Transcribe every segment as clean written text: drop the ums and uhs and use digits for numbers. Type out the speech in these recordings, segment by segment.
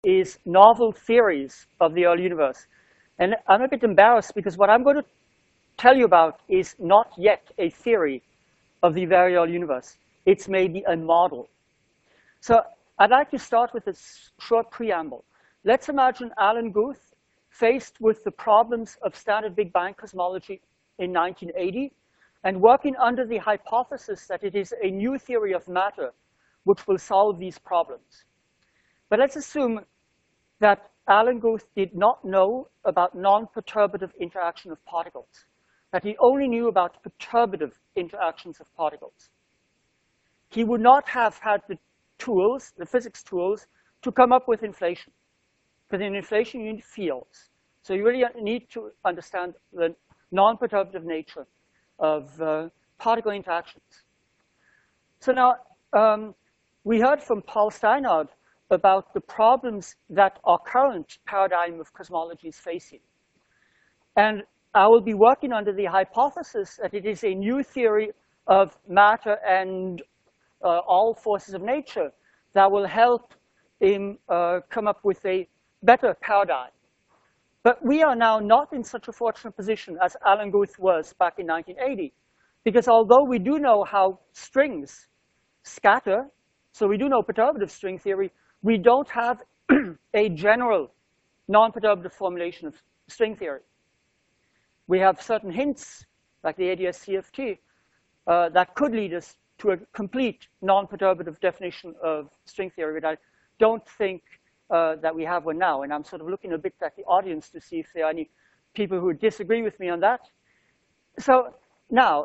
is novel theories of the early universe. And I'm a bit embarrassed because what I'm going to tell you about is not yet a theory of the very early universe. It's maybe a model. So I'd like to start with a short preamble. Let's imagine Alan Guth faced with the problems of standard Big Bang cosmology in 1980 and working under the hypothesis that it is a new theory of matter which will solve these problems. But let's assume that Alan Guth did not know about non-perturbative interaction of particles, that he only knew about perturbative interactions of particles. He would not have had the tools, the physics tools, to come up with inflation. Because in inflation, you need fields. So you really need to understand the non-perturbative nature of particle interactions. So now, we heard from Paul Steinhardt about the problems that our current paradigm of cosmology is facing. And I will be working under the hypothesis that it is a new theory of matter and all forces of nature that will help him come up with a better paradigm. But we are now not in such a fortunate position as Alan Guth was back in 1980, because although we do know how strings scatter, so we do know perturbative string theory, we don't have a general non-perturbative formulation of string theory. We have certain hints, like the ADS-CFT, that could lead us to a complete non-perturbative definition of string theory, but I don't think that we have one now. And I'm sort of looking a bit at the audience to see if there are any people who disagree with me on that. So now,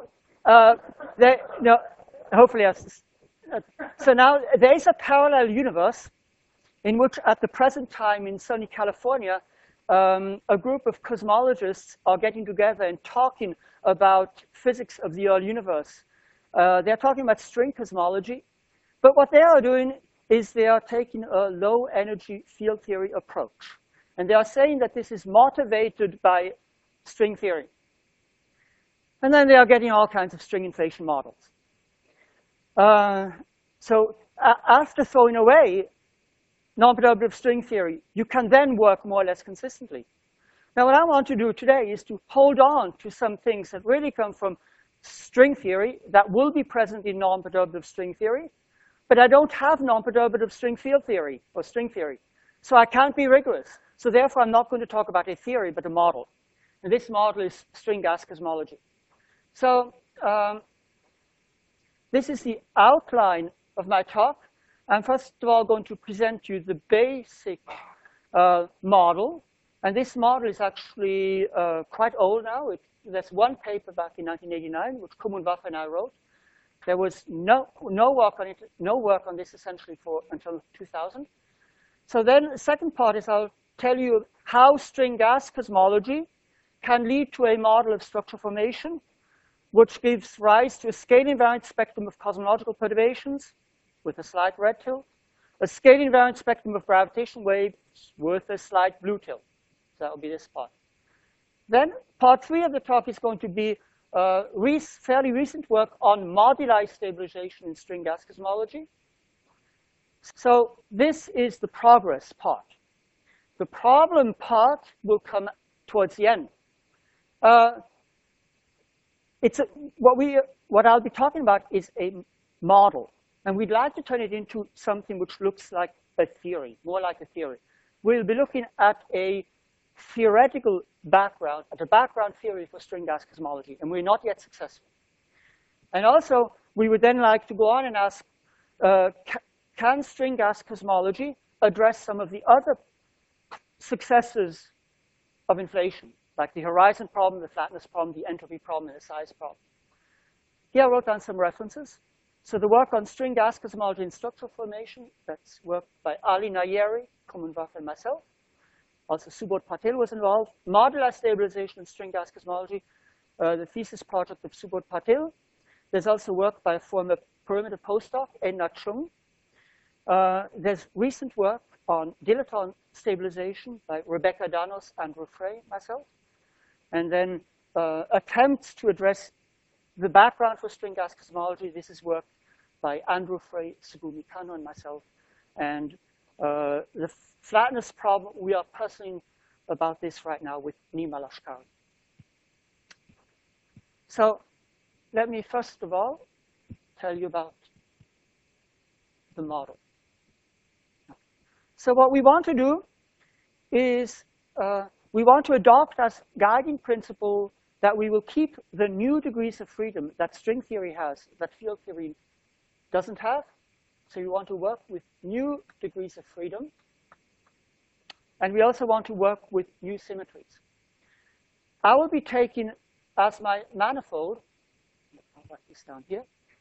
hopefully, so now there is a parallel universe in which, at the present time in sunny California, a group of cosmologists are getting together and talking about physics of the early universe. They're talking about string cosmology. But what they are doing is they are taking a low-energy field theory approach. And they are saying that this is motivated by string theory. And then they are getting all kinds of string inflation models. So after throwing away non-perturbative string theory, you can then work more or less consistently. Now, what I want to do today is to hold on to some things that really come from string theory that will be present in non-perturbative string theory, but I don't have non-perturbative string field theory or string theory. So I can't be rigorous. So therefore, I'm not going to talk about a theory, but a model. And this model is string gas cosmology. So this is the outline of my talk. I'm first of all going to present you the basic model. And this model is actually quite old now. There's one paper back in 1989, which Kumunwafa and I wrote. There was no work on it, no work on this essentially until 2000. So then the second part is I'll tell you how string gas cosmology can lead to a model of structure formation, which gives rise to a scale invariant spectrum of cosmological perturbations with a slight red tilt, a scale invariant spectrum of gravitational waves with a slight blue tilt. So that will be this part. Then part 3 of the talk is going to be fairly recent work on moduli stabilization in string gas cosmology. So this is the progress part. The problem part will come towards the end. What I'll be talking about is a model. And we'd like to turn it into something which looks like a theory, more like a theory. We'll be looking at a theoretical background, at a background theory for string gas cosmology, and we're not yet successful. And also, we would then like to go on and ask, can string gas cosmology address some of the other successes of inflation, like the horizon problem, the flatness problem, the entropy problem, and the size problem? Here I wrote down some references. So the work on string gas cosmology and structural formation, that's work by Ali Nayeri, Kumunwafa, and myself. Also, Subodh Patil was involved. Modular stabilization in string gas cosmology, the thesis project of Subodh Patil. There's also work by a former perimeter postdoc, Edna Chung. There's recent work on dilaton stabilization by Rebecca Danos, Andrew Frey, myself. And then attempts to address the background for string gas cosmology. This is work by Andrew Frey, Sugumi Kano, and myself. And the flatness problem, we are pursuing about this right now with Nima Lashkari. So let me first of all tell you about the model. So what we want to do is we want to adopt as guiding principle that we will keep the new degrees of freedom that string theory has, that field theory doesn't have. So we want to work with new degrees of freedom. And we also want to work with new symmetries. I will be taking as my manifold, I'll write this down here.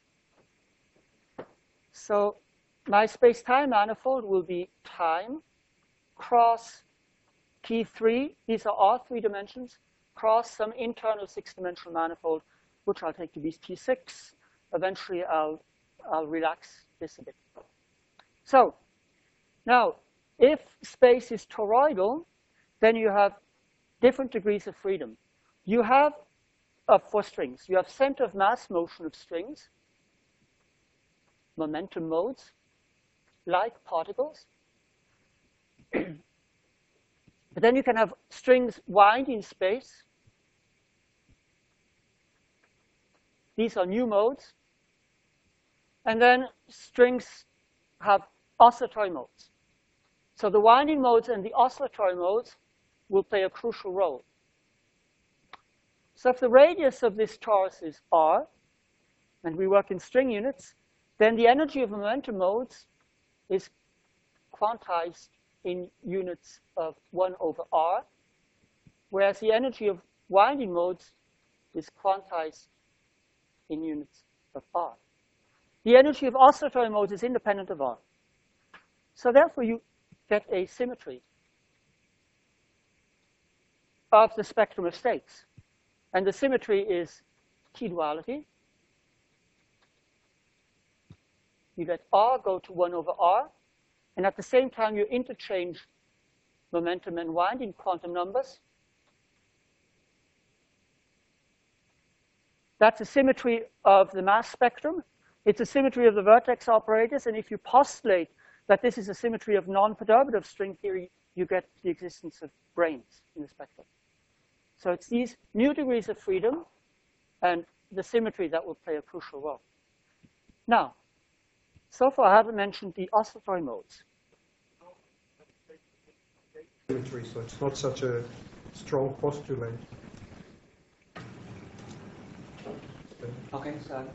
So my space-time manifold will be time cross T3. These are all 3 dimensions, cross some internal 6-dimensional manifold, which I'll take to be T6. Eventually, I'll relax this a bit. So now, if space is toroidal, then you have different degrees of freedom. You have, for strings, you have center of mass motion of strings, momentum modes, like particles. But then you can have strings wind in space. These are new modes. And then strings have oscillatory modes. So the winding modes and the oscillatory modes will play a crucial role. So if the radius of this torus is r, and we work in string units, then the energy of momentum modes is quantized in units of 1 over r, whereas the energy of winding modes is quantized in units of r. The energy of oscillatory modes is independent of r. So therefore, you get a symmetry of the spectrum of states. And the symmetry is T-duality. You let r go to 1 over r. And at the same time, you interchange momentum and winding quantum numbers. That's a symmetry of the mass spectrum. It's a symmetry of the vertex operators. And if you postulate that this is a symmetry of non-perturbative string theory, you get the existence of branes in the spectrum. So it's these new degrees of freedom and the symmetry that will play a crucial role. Now, so far I haven't mentioned the oscillatory modes. Symmetry, so it's not such a strong postulate. Okay, so.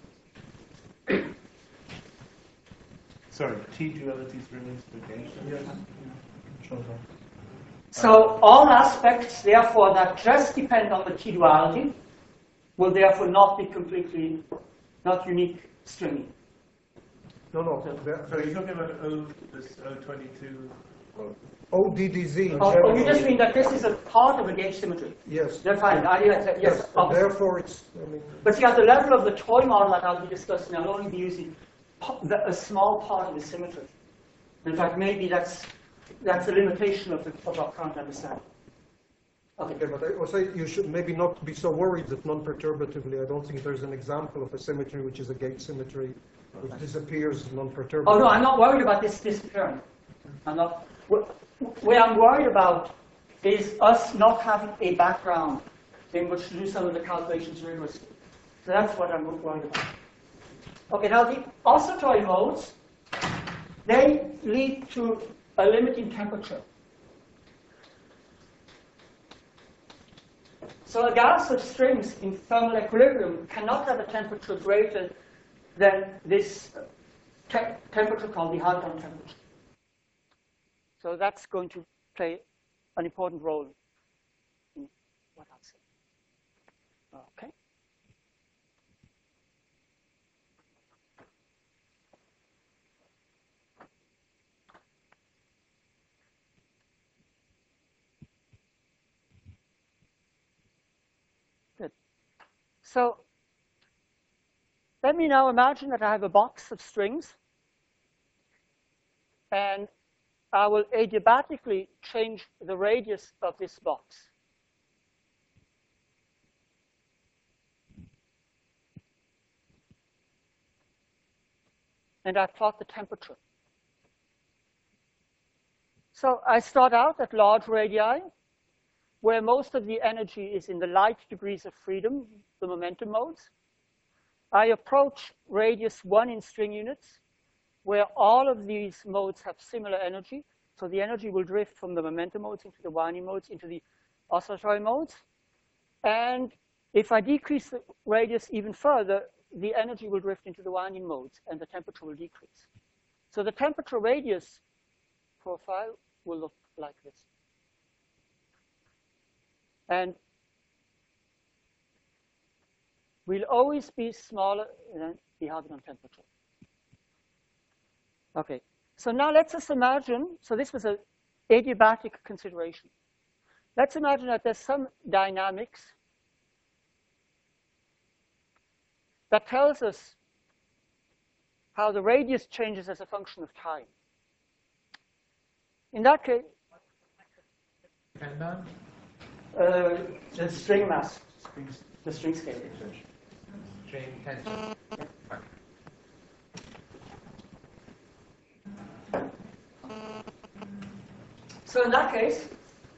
Sorry, T-duality is released again. Yes. So all aspects, therefore, that just depend on the T-duality will therefore not be completely, not unique stringing. No. So you're talking about this O22? ODDZ. Oh, you just mean that this is a part of a gauge symmetry? Yes. They're fine. Yes. Therefore, it's. But see, at the level of the toy model that I'll be discussing, I'll only be using a small part of the symmetry. In fact, maybe that's a limitation of our current understanding. Okay, but I would say you should maybe not be so worried that non-perturbatively. I don't think there's an example of a symmetry which is a gauge symmetry which disappears non-perturbatively. Oh no, I'm not worried about this disappearing. I'm not. What I'm worried about is us not having a background in which to do some of the calculations rigorously. So that's what I'm worried about. Okay, now the oscillatory modes, they lead to a limiting temperature. So a gas of strings in thermal equilibrium cannot have a temperature greater than this temperature called the Haldane temperature. So that's going to play an important role in what I'll say. Okay. Good. So let me now imagine that I have a box of strings, and I will adiabatically change the radius of this box. And I plot the temperature. So I start out at large radii, where most of the energy is in the light degrees of freedom, the momentum modes. I approach radius 1 in string units, where all of these modes have similar energy. So the energy will drift from the momentum modes into the winding modes, into the oscillatory modes. And if I decrease the radius even further, the energy will drift into the winding modes, and the temperature will decrease. So the temperature radius profile will look like this. And will always be smaller than the Hagedorn temperature. Okay, so now let's just imagine, so this was an adiabatic consideration. Let's imagine that there's some dynamics that tells us how the radius changes as a function of time. In that case, Depend on? the string mass, Springs. the string scale. String tension. So in that case,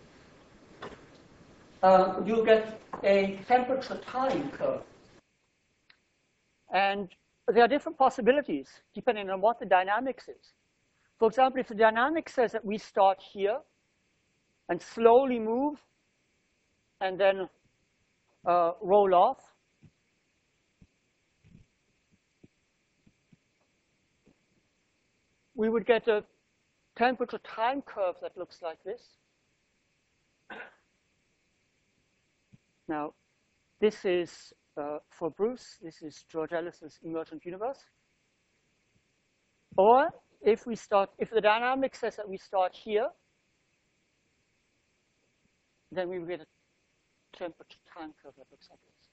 you'll get a temperature time curve. And there are different possibilities depending on what the dynamics is. For example, if the dynamic says that we start here and slowly move and then roll off, we would get a temperature time curve that looks like this. Now, this is for Bruce, this is George Ellis's emergent universe. Or if the dynamic says that we start here, then we will get a temperature time curve that looks like this.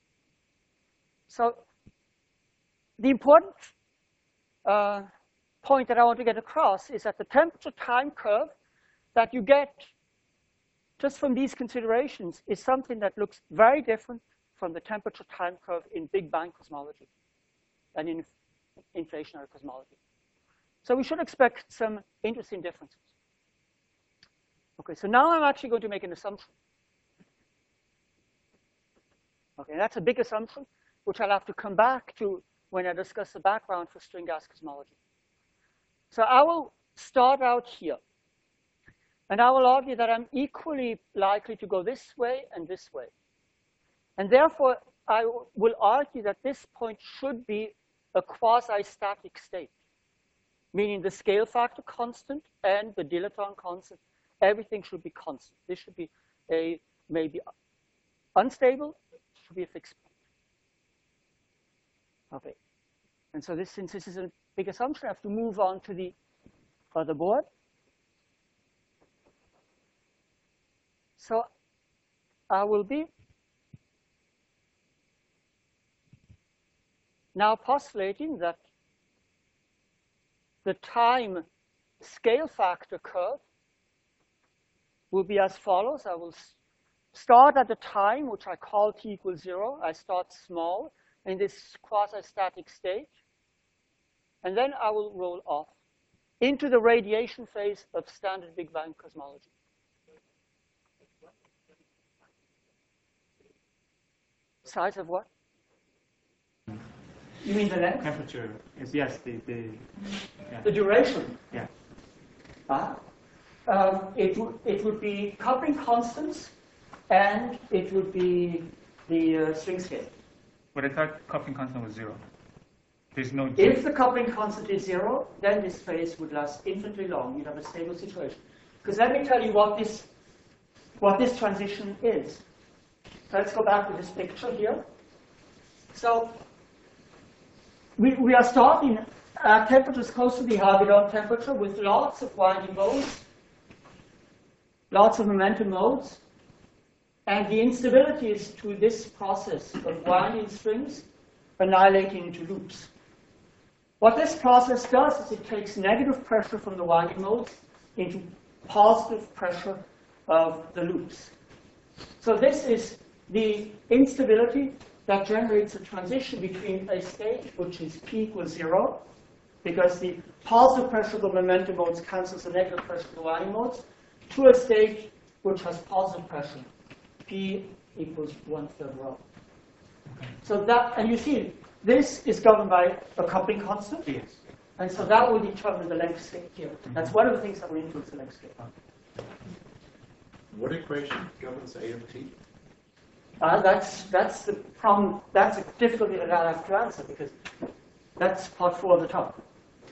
So the important point that I want to get across is that the temperature time curve that you get just from these considerations is something that looks very different from the temperature time curve in Big Bang cosmology and in inflationary cosmology. So we should expect some interesting differences. Okay, so now I'm actually going to make an assumption. Okay, that's a big assumption, which I'll have to come back to when I discuss the background for string gas cosmology. So I will start out here. And I will argue that I'm equally likely to go this way and this way. And therefore, I will argue that this point should be a quasi-static state, meaning the scale factor constant and the dilaton constant, everything should be constant. This should be a maybe unstable, should be a fixed point. Okay. And so since this is a big assumption, I have to move on to the other board. So I will be now postulating that the time scale factor curve will be as follows. I will start at the time, which I call t equals 0. I start small in this quasi-static state. And then I will roll off into the radiation phase of standard Big Bang cosmology. Size of what? You mean the length? Temperature is, yes, yeah. The duration? Yeah. It would be coupling constants, and it would be the string scale. But I thought coupling constant was 0. There's no G. If the coupling constant is 0, then this phase would last infinitely long. You'd have a stable situation. Because let me tell you what this transition is. So let's go back to this picture here. So we are starting at temperatures close to the Hagedorn temperature with lots of winding modes, lots of momentum modes, and the instabilities to this process of winding strings annihilating into loops. What this process does is it takes negative pressure from the winding modes into positive pressure of the loops. So this is the instability that generates a transition between a state which is p equals 0, because the positive pressure of the momentum modes cancels the negative pressure of the winding modes to a state which has positive pressure, P equals 1/3 rho. So that, and you see, this is governed by a coupling constant. Yes. And so that will determine the length scale here. That's one of the things that will influence the length scale. What equation governs A of T? That's the problem. That's a difficulty that I'll have to answer because that's part 4 of the top.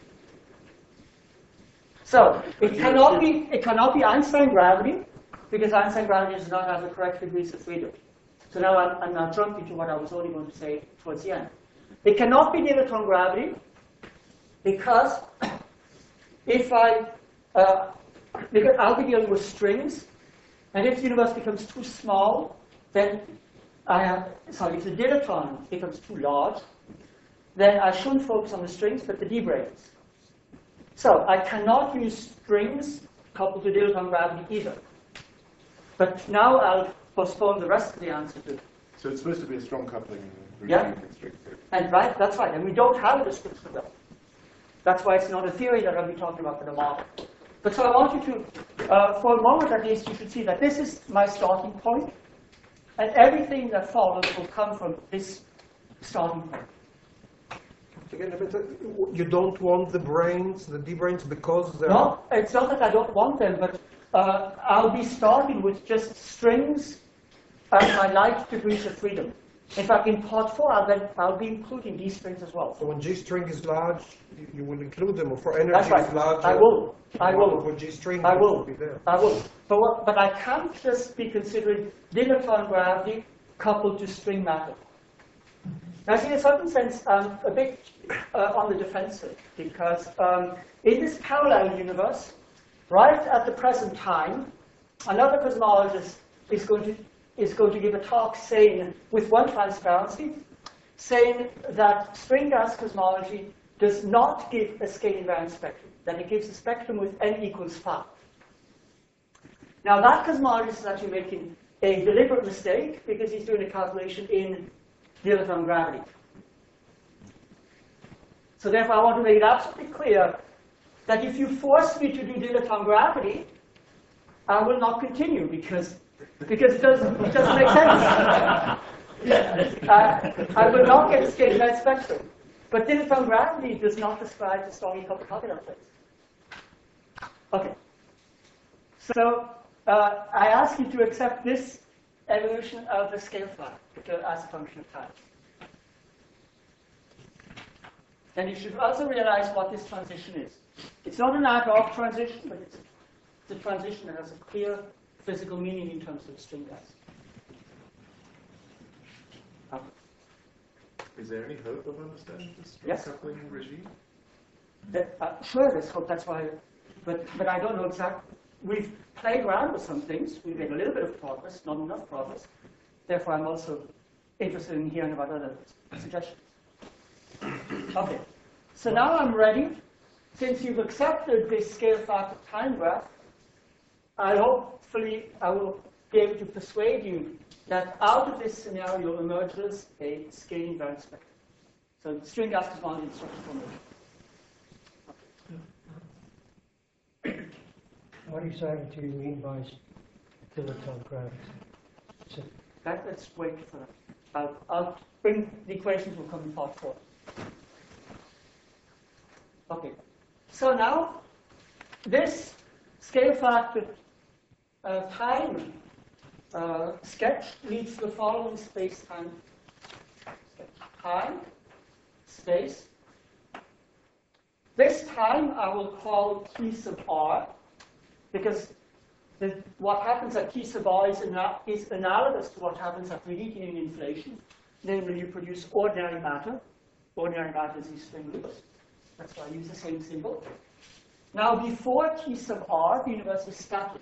So it cannot be Einstein gravity because Einstein gravity does not have the correct degrees of freedom. So now I'm now jumping to what I was only going to say towards the end. It cannot be dilaton gravity because because I'll be dealing with strings, and if the universe becomes too small, then if the dilaton becomes too large, then I shouldn't focus on the strings, but the d-branes. So I cannot use strings coupled to dilaton gravity either. But now I'll postpone the rest of the answer to it. So it's supposed to be a strong coupling regime. Yeah. And right, that's right. And we don't have a description of that. That's why it's not a theory that I'll be talking about, but a model. But so I want you to, for a moment at least, you should see that this is my starting point, and everything that follows will come from this starting point. Again, you don't want the d-branes, because they're... No, it's not that I don't want them, but I'll be starting with just strings and my light degrees of freedom. In fact, in part 4, I'll be including these strings as well. So when G string is large, you will include them, or for energy That's right. is large. I will. For G string, I will. be there. I will. But I can't just be considering dilaton gravity coupled to string matter. Now, see, in a certain sense, I'm a bit on the defensive, because in this parallel universe, right at the present time, another cosmologist is going to give a talk saying, with one transparency, saying that string gas cosmology does not give a scale invariant spectrum, that it gives a spectrum with n equals 5. Now, that cosmologist is actually making a deliberate mistake because he's doing a calculation in dilaton gravity. So therefore, I want to make it absolutely clear that if you force me to do dilaton gravity, I will not continue because it doesn't make sense. I will not get a scale invariant spectrum. But dilaton gravity does not describe the strongly coupled Hugger plates. Okay. So I ask you to accept this evolution of the scale factor as a function of time. And you should also realize what this transition is. It's not an ad-hoc transition, but it's a transition that has a clear physical meaning in terms of string gas. Is there any hope of understanding this strong Yes. coupling regime? Sure, there's hope. That's why. But I don't know exactly. We've played around with some things. We've made a little bit of progress, not enough progress. Therefore, I'm also interested in hearing about other suggestions. Okay. So now I'm ready. Since you've accepted this scale factor time graph, hopefully I will be able to persuade you that out of this scenario emerges a scale invariant spectrum. So string gas cosmology structure formation. What exactly do you mean by dilaton gravity? Let's wait for that. I'll bring the equations will come in part 4. Okay. So now, this scale factor time sketch leads to the following space-time sketch. Time, space. This time I will call T sub r, because what happens at T sub r is analogous to what happens at reheating and inflation. Namely, you produce ordinary matter. Ordinary matter is these string loops. That's why I use the same symbol. Now, before T sub r, the universe is static,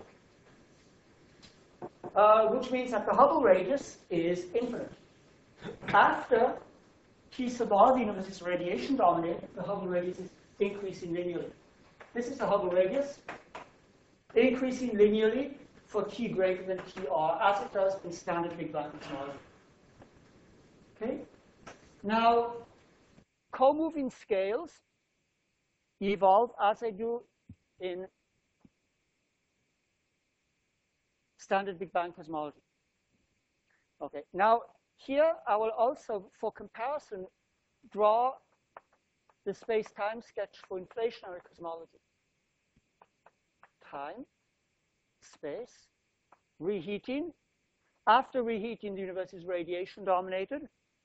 which means that the Hubble radius is infinite. After T sub r, the universe is radiation dominated. The Hubble radius is increasing linearly. This is the Hubble radius, increasing linearly for T greater than Tr, as it does in standard Big Bang cosmology. Okay? Now, co-moving scales evolve as they do in standard Big Bang cosmology. Okay, now here I will also, for comparison, draw the space-time sketch for inflationary cosmology. Time, space, reheating. After reheating, the universe is radiation dominated.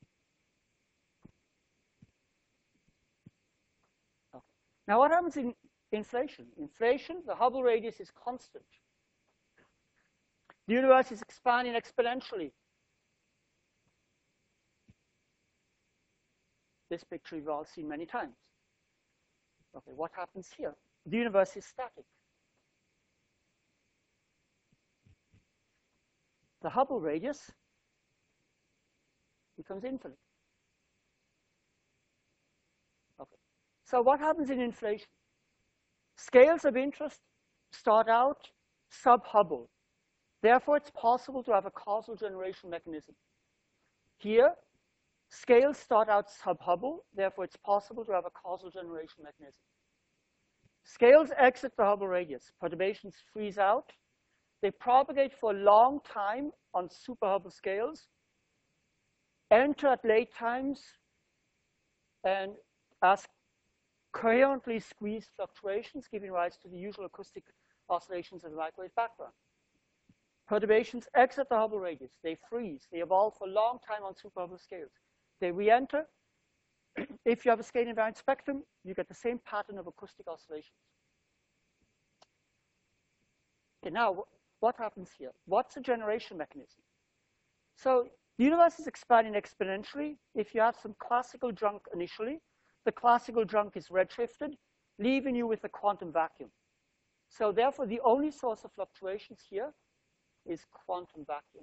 Okay. Now what happens in inflation? Inflation, the Hubble radius is constant. The universe is expanding exponentially. This picture you've all seen many times. Okay, what happens here? The universe is static. The Hubble radius becomes infinite. Okay. So what happens in inflation? Scales of interest start out sub-Hubble. Therefore, it's possible to have a causal generation mechanism. Here, scales start out sub-Hubble. Therefore, it's possible to have a causal generation mechanism. Scales exit the Hubble radius. Perturbations freeze out. They propagate for a long time on super Hubble scales, enter at late times, and as coherently squeezed fluctuations, giving rise to the usual acoustic oscillations of the microwave background. Perturbations exit the Hubble radius. They freeze. They evolve for a long time on super Hubble scales. They re-enter. If you have a scale invariant spectrum, you get the same pattern of acoustic oscillations. Okay, now, what happens here? What's the generation mechanism? So the universe is expanding exponentially. If you have some classical junk initially, the classical junk is redshifted, leaving you with a quantum vacuum. So therefore, the only source of fluctuations here is quantum vacuum.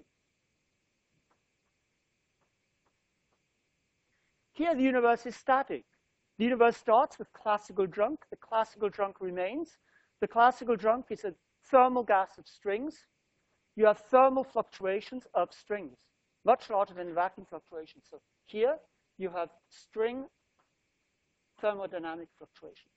Here, the universe is static. The universe starts with classical junk. The classical junk remains. The classical junk is a thermal gas of strings. You have thermal fluctuations of strings, much larger than vacuum fluctuations. So here, you have string thermodynamic fluctuations.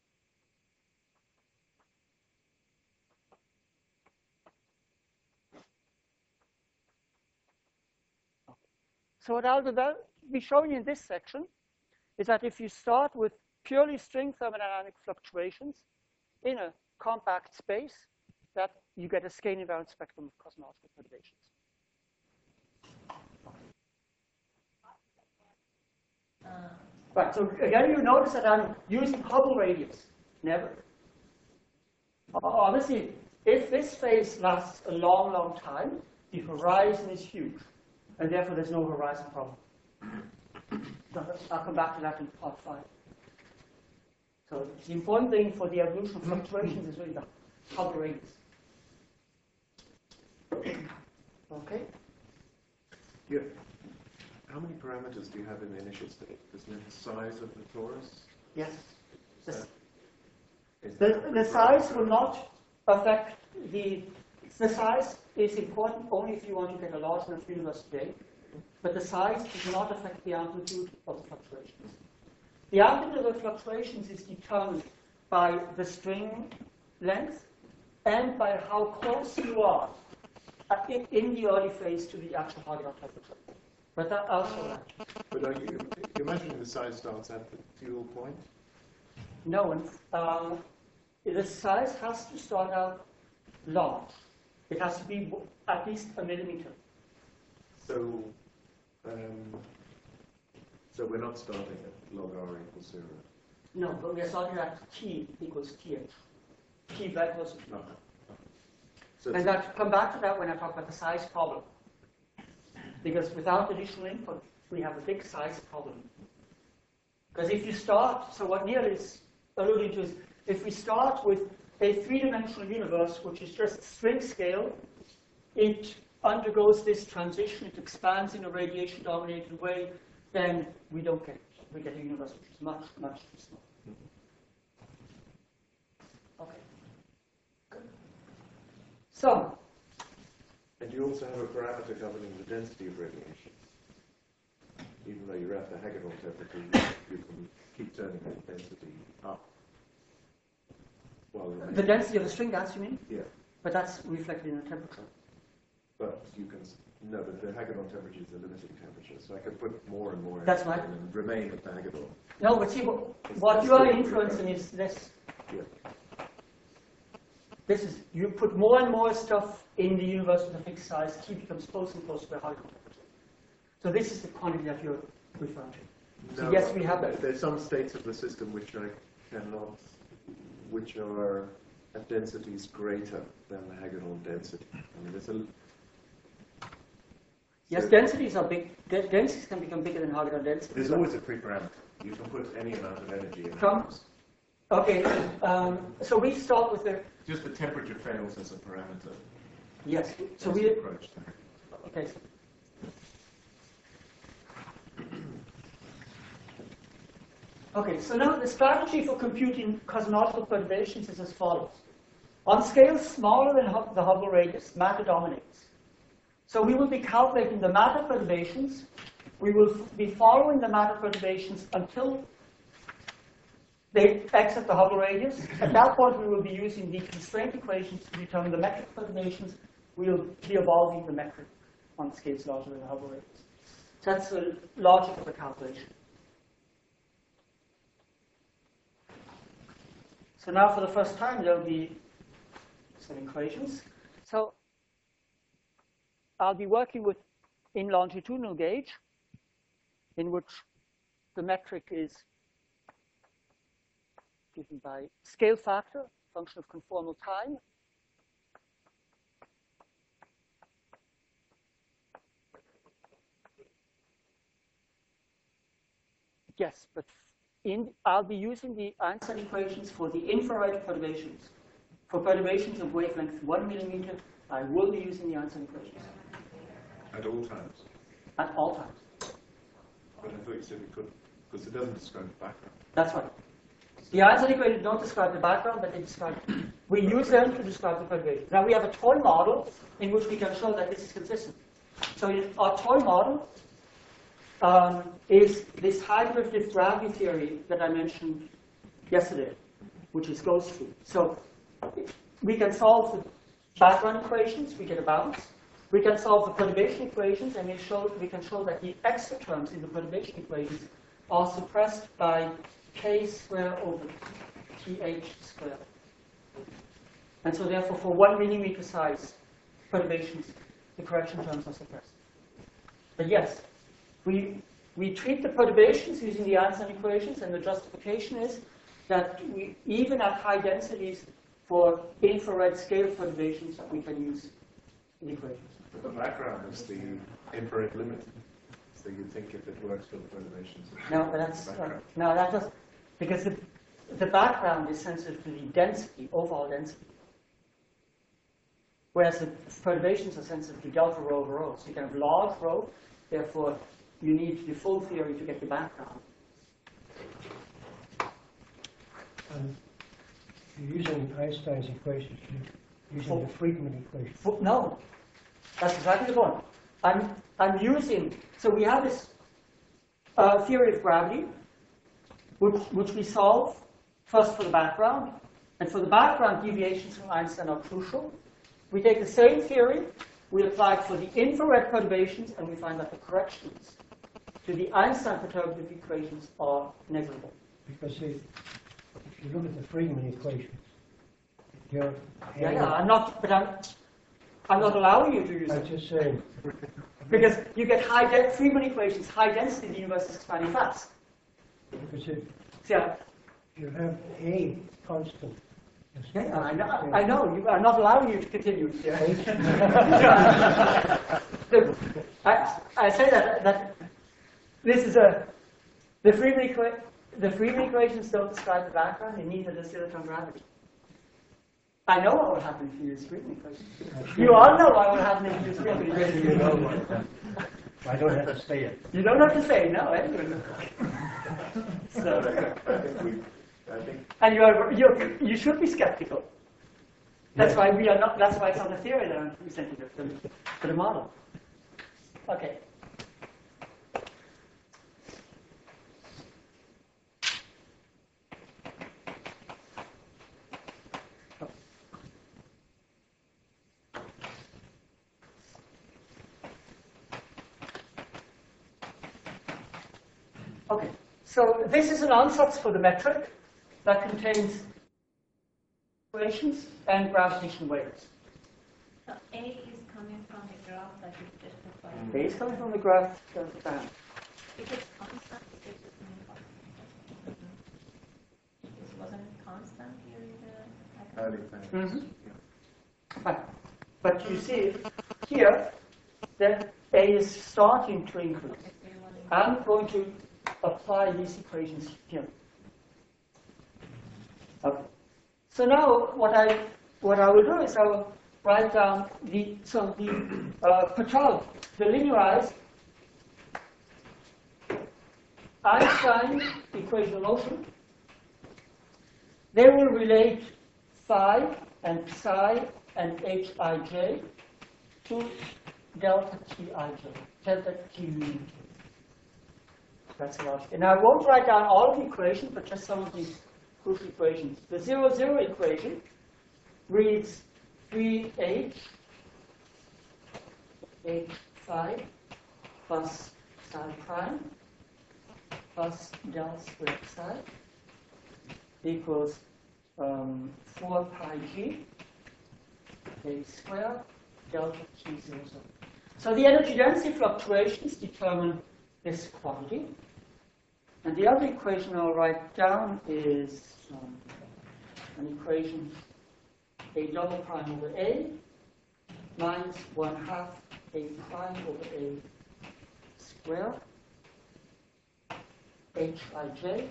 So what I'll be showing you in this section is that if you start with purely string thermodynamic fluctuations in a compact space, that you get a scale invariant spectrum of cosmological perturbations. Right, so again, you notice that I'm using Hubble radius. Never. Obviously, if this phase lasts a long, long time, the horizon is huge. And therefore, there's no horizon problem. I'll come back to that in part 5. So the important thing for the evolution of fluctuations is really the Hubble radius. Okay? Yeah. How many parameters do you have in the initial state? Isn't it the size of the torus? Yes. Is The size will not affect the size is important only if you want to get a large enough universe today, but the size does not affect the amplitude of the fluctuations. The amplitude of the fluctuations is determined by the string length and by how close you are in the early phase to the actual High-Level temperature. But that also. But are you're measuring the size starts at the fuel point? No, the size has to start out large. It has to be at least a millimeter. So, so we're not starting at log r equals 0. No, but we are starting at t equals th. T very close to 0. So And I'll come back to that when I talk about the size problem. Because without additional input, we have a big size problem. Because if you start, so what Neil is alluding to is, if we start with a three-dimensional universe, which is just string scale, it undergoes this transition, it expands in a radiation-dominated way, then we don't get it. We get a universe which is much, much too small. Okay. Good. So, and you also have a parameter governing the density of radiation. Even though you're at the Hagedorn temperature, you can keep turning that density up. Well, The density of the string gas, you mean? yeah, But that's reflected in the temperature. but you can, no, but the Hagedorn temperature is the limiting temperature, so I could put more and more That's in right. and remain at the Hagedorn. No, but see, what you are influencing is this. Yeah. This is, you put more and more stuff in the universe with a fixed size, T becomes closer and closer to the Hagedorn temperature. So this is the quantity that you're referring to. So No, yes, we have that. There's some states of the system which I cannot, which are at densities greater than the Hagedorn density. I mean, there's a... Yes, so densities are big. Densities can become bigger than Hagedorn density. there's always a pre-parameter. You can put any amount of energy in. Come. Okay, so we start with the, Just the temperature fails as a parameter. yes, so That's we, the approach there. okay. Okay, so now the strategy for computing cosmological perturbations is as follows. On scales smaller than the Hubble radius, matter dominates. So we will be calculating the matter perturbations. We will be following the matter perturbations until they exit the Hubble radius. At that point, we will be using the constraint equations to determine the metric perturbations. We will be evolving the metric on scales larger than the Hubble radius. So that's the logic of the calculation. So now for the first time, there will be some equations. So I'll be working with in longitudinal gauge, in which the metric is given by scale factor, function of conformal time. Yes, but I'll be using the Einstein equations for the infrared perturbations. For perturbations of wavelength 1 millimeter, I will be using the Einstein equations At all times. at all times. But I thought you said we could, because it doesn't describe the background. That's right. The Einstein equations don't describe the background, but they describe, we use them to describe the perturbations. Now we have a toy model in which we can show that this is consistent. So our toy model is this high derivative gravity theory that I mentioned yesterday, which is ghost free. So we can solve the background equations, we get a bounce. We can solve the perturbation equations, and we can show that the extra terms in the perturbation equations are suppressed by k squared over th squared. And so therefore, for 1 millimeter size perturbations, the correction terms are suppressed. But yes, we treat the perturbations using the Einstein equations, and the justification is that even at high densities for infrared scale perturbations, we can use the equations. But the background is the infrared limit. So you think if it works for the perturbations. No, but that's no, that does because the background is sensitive to the density, overall density, whereas the perturbations are sensitive to delta rho over rho. So you can have large rho, therefore you need the full theory to get the background. You're using Einstein's equations, you're using the Friedmann equation. No, that's exactly the point. I'm using, so we have this theory of gravity, which we solve first for the background. And for the background, deviations from Einstein are crucial. We take the same theory, we apply it for the infrared perturbations, and we find that the corrections to the Einstein perturbative equations are negligible. Because if you look at the Friedmann equations, you're... I'm not allowing you to use I'm it. just saying, Because you get Friedmann equations, high density, the universe is expanding fast. because if Yeah, you have a constant... I know. I'm not allowing you to continue. I say that this is the Friedmann equations don't describe the background, and neither does silicon gravity. I know what will happen if you use Friedmann equations. You all know what will happen if you use Friedmann equations. You know what? I don't have to say it. You don't have to say no. Everyone. I think And you should be skeptical. That's why we are not. That's why it's not a theory that I'm presenting for the model. Okay. Okay, so this is an ansatz for the metric that contains equations and gravitational waves. So A is coming from the graph that you just provided. A is coming from the graph down. If it's constant, it is this wasn't constant during the Early times. Fine. But you see here that A is starting to increase. I'm going to apply these equations here. Okay. So now what I will do is I will write down the perturbed, the linearized Einstein equation of motion. They will relate phi and psi and hij to delta tij, delta t mu. That's logic. And I won't write down all of the equations, but just some of these crucial equations. The 0, equation reads 3h h phi plus psi prime plus del squared psi equals 4 pi g a squared delta t 0. So the energy density fluctuations determine this quantity. And the other equation I'll write down is an equation a double prime over a minus 1/2 a prime over a squared hij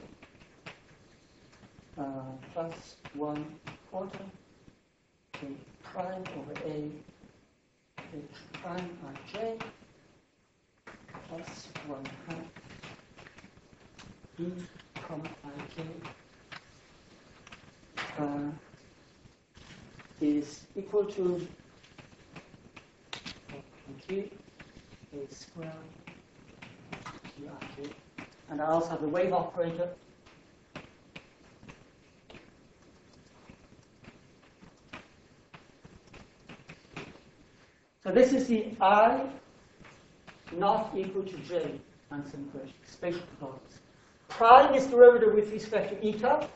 plus 1/4 a prime over a h prime ij plus 1/2 d comma ij is equal to g a squared gij. And I also have the wave operator. So this is the I not equal to j Einstein equation, spatial topologies. Prime is derivative with respect to eta.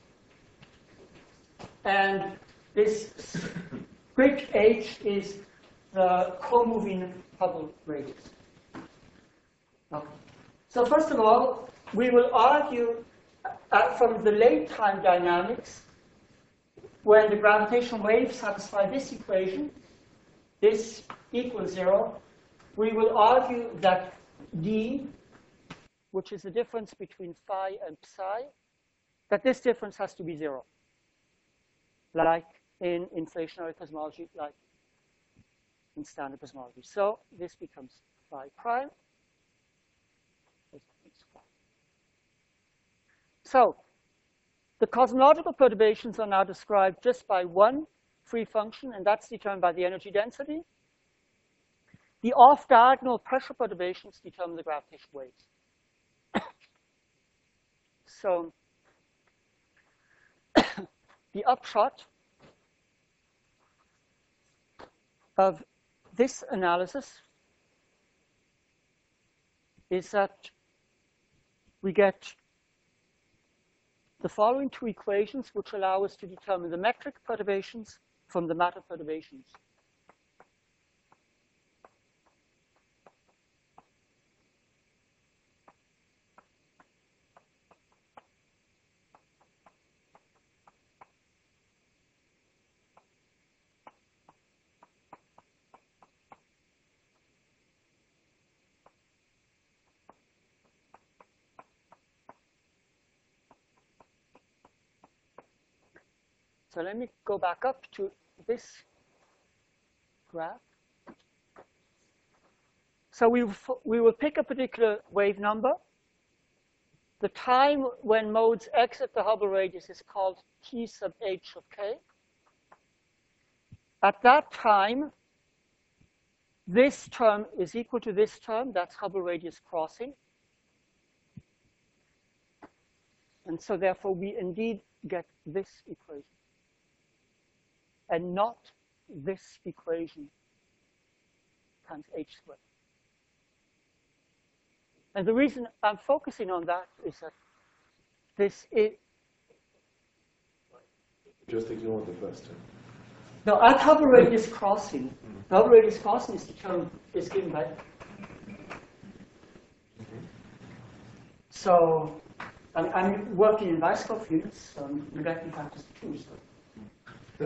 And this Greek h is the co-moving Hubble radius. Okay. So first of all, we will argue from the late time dynamics, when the gravitational waves satisfy this equation, this equals 0, we will argue that d, which is the difference between phi and psi, that this difference has to be 0. Like in inflationary cosmology, like in standard cosmology. So this becomes phi prime. So the cosmological perturbations are now described just by one free function, and that's determined by the energy density. The off-diagonal pressure perturbations determine the gravitational waves. So the upshot of this analysis is that we get the following two equations, which allow us to determine the metric perturbations from the matter perturbations. So let me go back up to this graph. So we will pick a particular wave number. The time when modes exit the Hubble radius is called T sub h of k. At that time, this term is equal to this term. That's Hubble radius crossing. And so therefore, we indeed get this equation, and not this equation times h squared. And the reason I'm focusing on that is that this is, Just ignore the first term. no, our Hubble radius crossing. The Hubble radius crossing is determined, is given by. So I'm working in Weisskopf units, so I'm neglecting factors 2. So.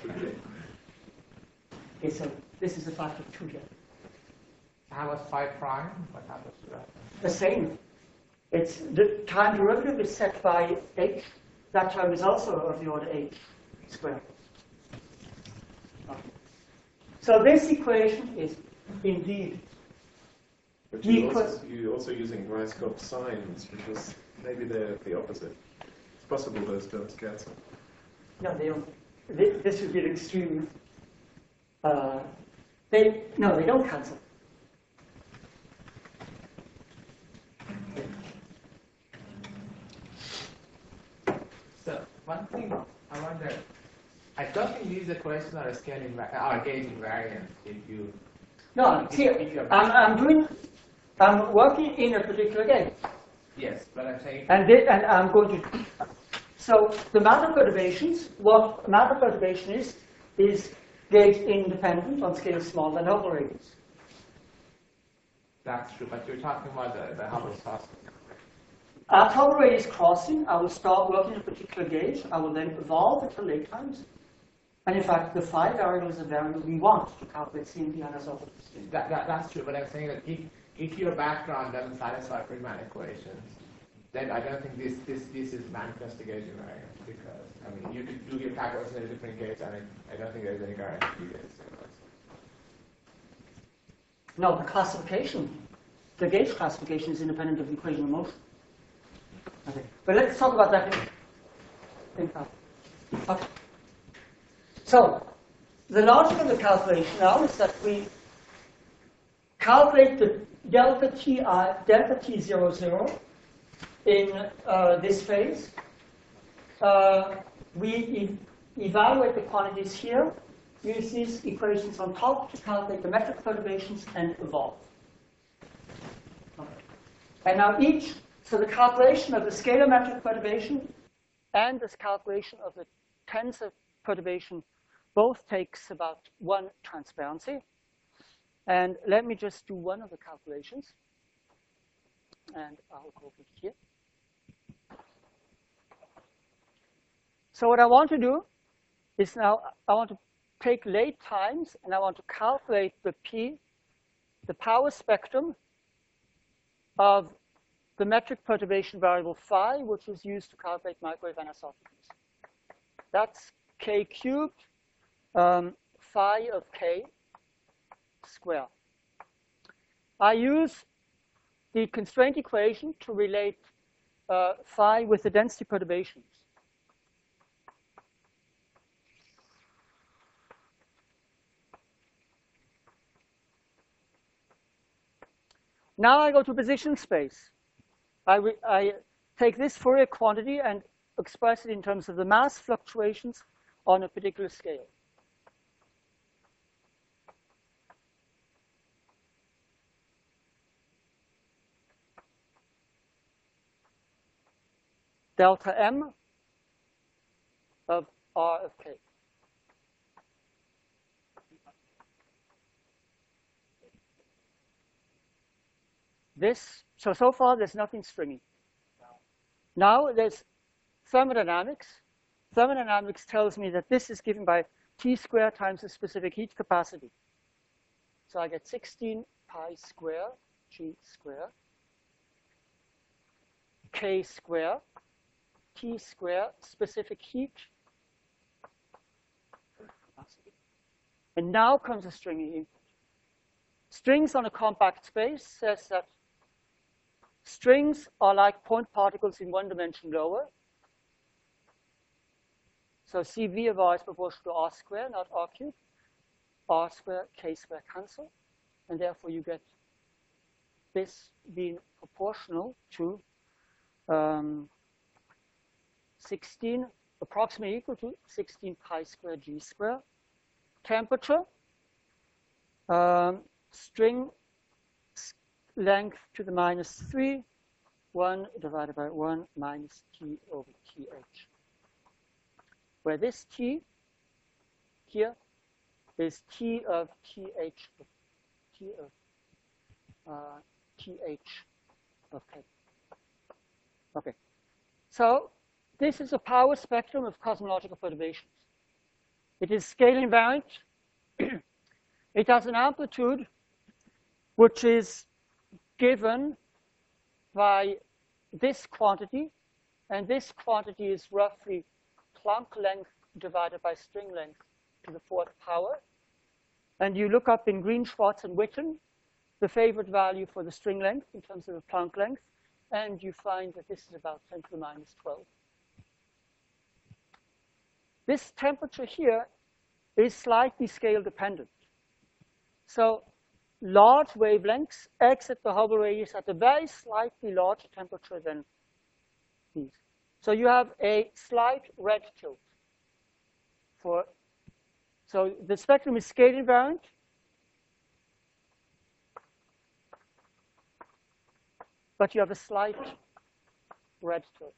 Okay, so this is a factor 2 here. How was 5 prime? What happens to that? The same. It's the time derivative is set by h. That term is also of the order h squared. Okay. So this equation is indeed But equal. you're also using Weisskopf signs, because maybe they're the opposite. It's possible those terms cancel. No, they don't. This would be an extreme. No, they don't cancel. So one thing I wonder, I don't think these equations are scaling are gauging variance if you. No, see, I'm working in a particular game. Yes, but I'm saying. And I'm going to. So the matter perturbations, what matter perturbation is gauge independent on scales smaller than Hubble radius. That's true, but you're talking about the Hubble crossing. At Hubble radius crossing, I will start working a particular gauge. I will then evolve until late times. And in fact, the phi variable is a variable we want to calculate CMP anisotropy. That's true, but I'm saying that if your background doesn't satisfy Friedmann equations, then I don't think this is manifest gauging variance, because I mean you could do your calculation in a different gauge, and I don't think there's any guarantee that it's going to work. No, the classification, the gauge classification is independent of the equation of motion. Okay, but let's talk about that in fact. Okay. So, the logic of the calculation now is that we calculate the delta t00 in this phase. We evaluate the quantities here, use these equations on top to calculate the metric perturbations and evolve. Okay. And now so the calculation of the scalar metric perturbation and this calculation of the tensor perturbation both takes about 1 transparency. And let me just do one of the calculations. And I'll go over here. So what I want to do is now I want to take late times, and I want to calculate the power spectrum of the metric perturbation variable phi, which is used to calculate microwave anisotropies. That's k cubed phi of k square. I use the constraint equation to relate phi with the density perturbations. Now I go to position space. I take this Fourier quantity and express it in terms of the mass fluctuations on a particular scale. Delta m of R of k. So far there's nothing stringy. Now there's thermodynamics. Thermodynamics tells me that this is given by T squared times the specific heat capacity. So I get 16 pi square G square K square T square specific heat capacity. And now comes a stringy input. Strings on a compact space says that strings are like point particles in one dimension lower. So CV of R is proportional to R squared, not R cubed. R squared, K squared cancel. And therefore you get this being proportional to 16, approximately equal to 16 pi squared G squared. Temperature, string length to the minus 3, 1 divided by 1 minus t over th, where this t here is t of th of k. Okay, so this is a power spectrum of cosmological perturbations. It is scale invariant. It has an amplitude which is given by this quantity, and this quantity is roughly Planck length divided by string length to the 4th power. And you look up in Green, Schwarz, and Witten the favorite value for the string length in terms of the Planck length, and you find that this is about 10 to the minus 12. This temperature here is slightly scale dependent. So large wavelengths exit the Hubble radius at a very slightly larger temperature than these. So you have a slight red tilt. So the spectrum is scale invariant. But you have a slight red tilt.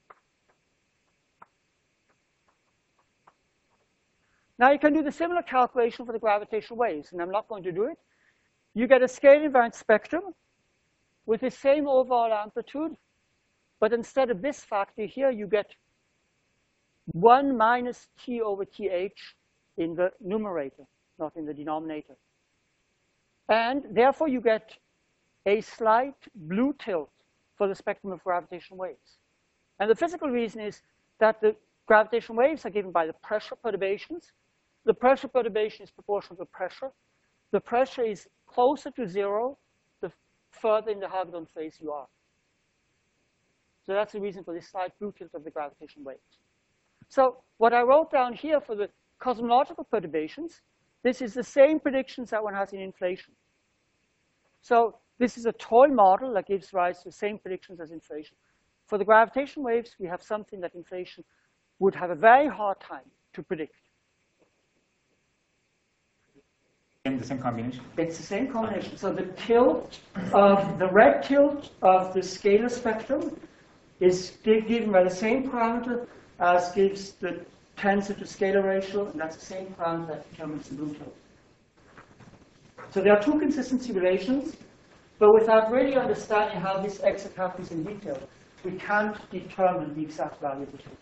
Now you can do the similar calculation for the gravitational waves, and I'm not going to do it. You get a scale invariant spectrum with the same overall amplitude, but instead of this factor here, you get 1 minus t over th in the numerator, not in the denominator. And therefore, you get a slight blue tilt for the spectrum of gravitational waves. And the physical reason is that the gravitational waves are given by the pressure perturbations. The pressure perturbation is proportional to the pressure. The pressure is closer to 0 the further in the Hagedorn phase you are. So that's the reason for this slight blue tilt of the gravitational waves. So what I wrote down here for the cosmological perturbations, this is the same predictions that one has in inflation. So this is a toy model that gives rise to the same predictions as inflation. For the gravitational waves, we have something that inflation would have a very hard time to predict. The same combination? It's the same combination. So the tilt of the red tilt of the scalar spectrum is given by the same parameter as gives the tensor to scalar ratio, and that's the same parameter that determines the blue tilt. So there are two consistency relations, but without really understanding how this exit happens in detail, we can't determine the exact value of the tilt.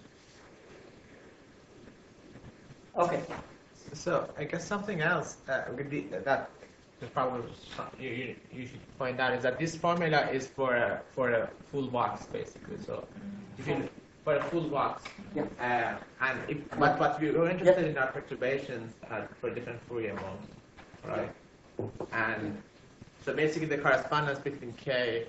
Okay. So I guess something else that the problem you should point out is that this formula is for a full box basically. So if you for a full box, Yeah. but we're interested in our perturbations for different Fourier modes, right? And so basically the correspondence between K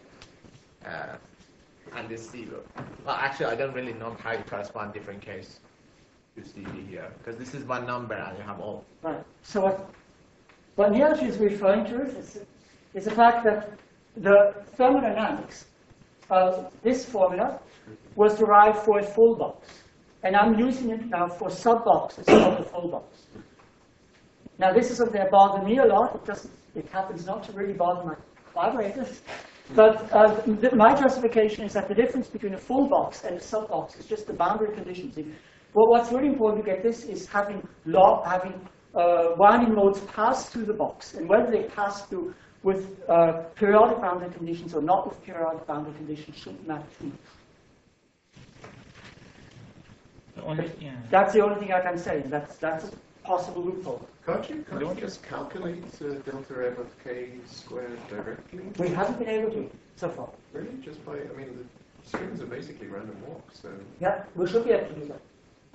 and this C. Well, actually, I don't really know how you correspond different Ks. You see here, because this is one number and you have all. Right. So what Niels is referring to is the fact that the thermodynamics of this formula was derived for a full box. And I'm using it now for sub-boxes of the full box. Now, this is something that bothers me a lot. It happens not to really bother my collaborators. But my justification is that the difference between a full box and a sub-box is just the boundary conditions. Well, what's really important to get this is having winding modes pass through the box, and whether they pass through with periodic boundary conditions or not with periodic boundary conditions shouldn't matter too much. That's the only thing I can say. That's a possible loophole. Can't you just calculate delta M of k squared directly? We haven't been able to so far. Really? Just by, I mean, the strings are basically random walks, so. Yeah, we should be able to do that.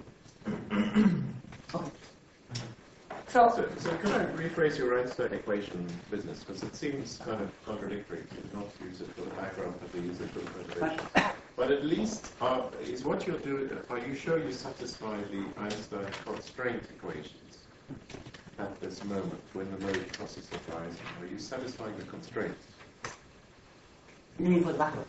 Okay. So can I rephrase your Einstein equation business? Because it seems kind of contradictory to not use it for the background, but to use it for the perturbation. But at least, is what you're doing, are you sure you satisfy the Einstein constraint equations at this moment when the mode crosses the horizon? Are you satisfying the constraints? You mean for the backup?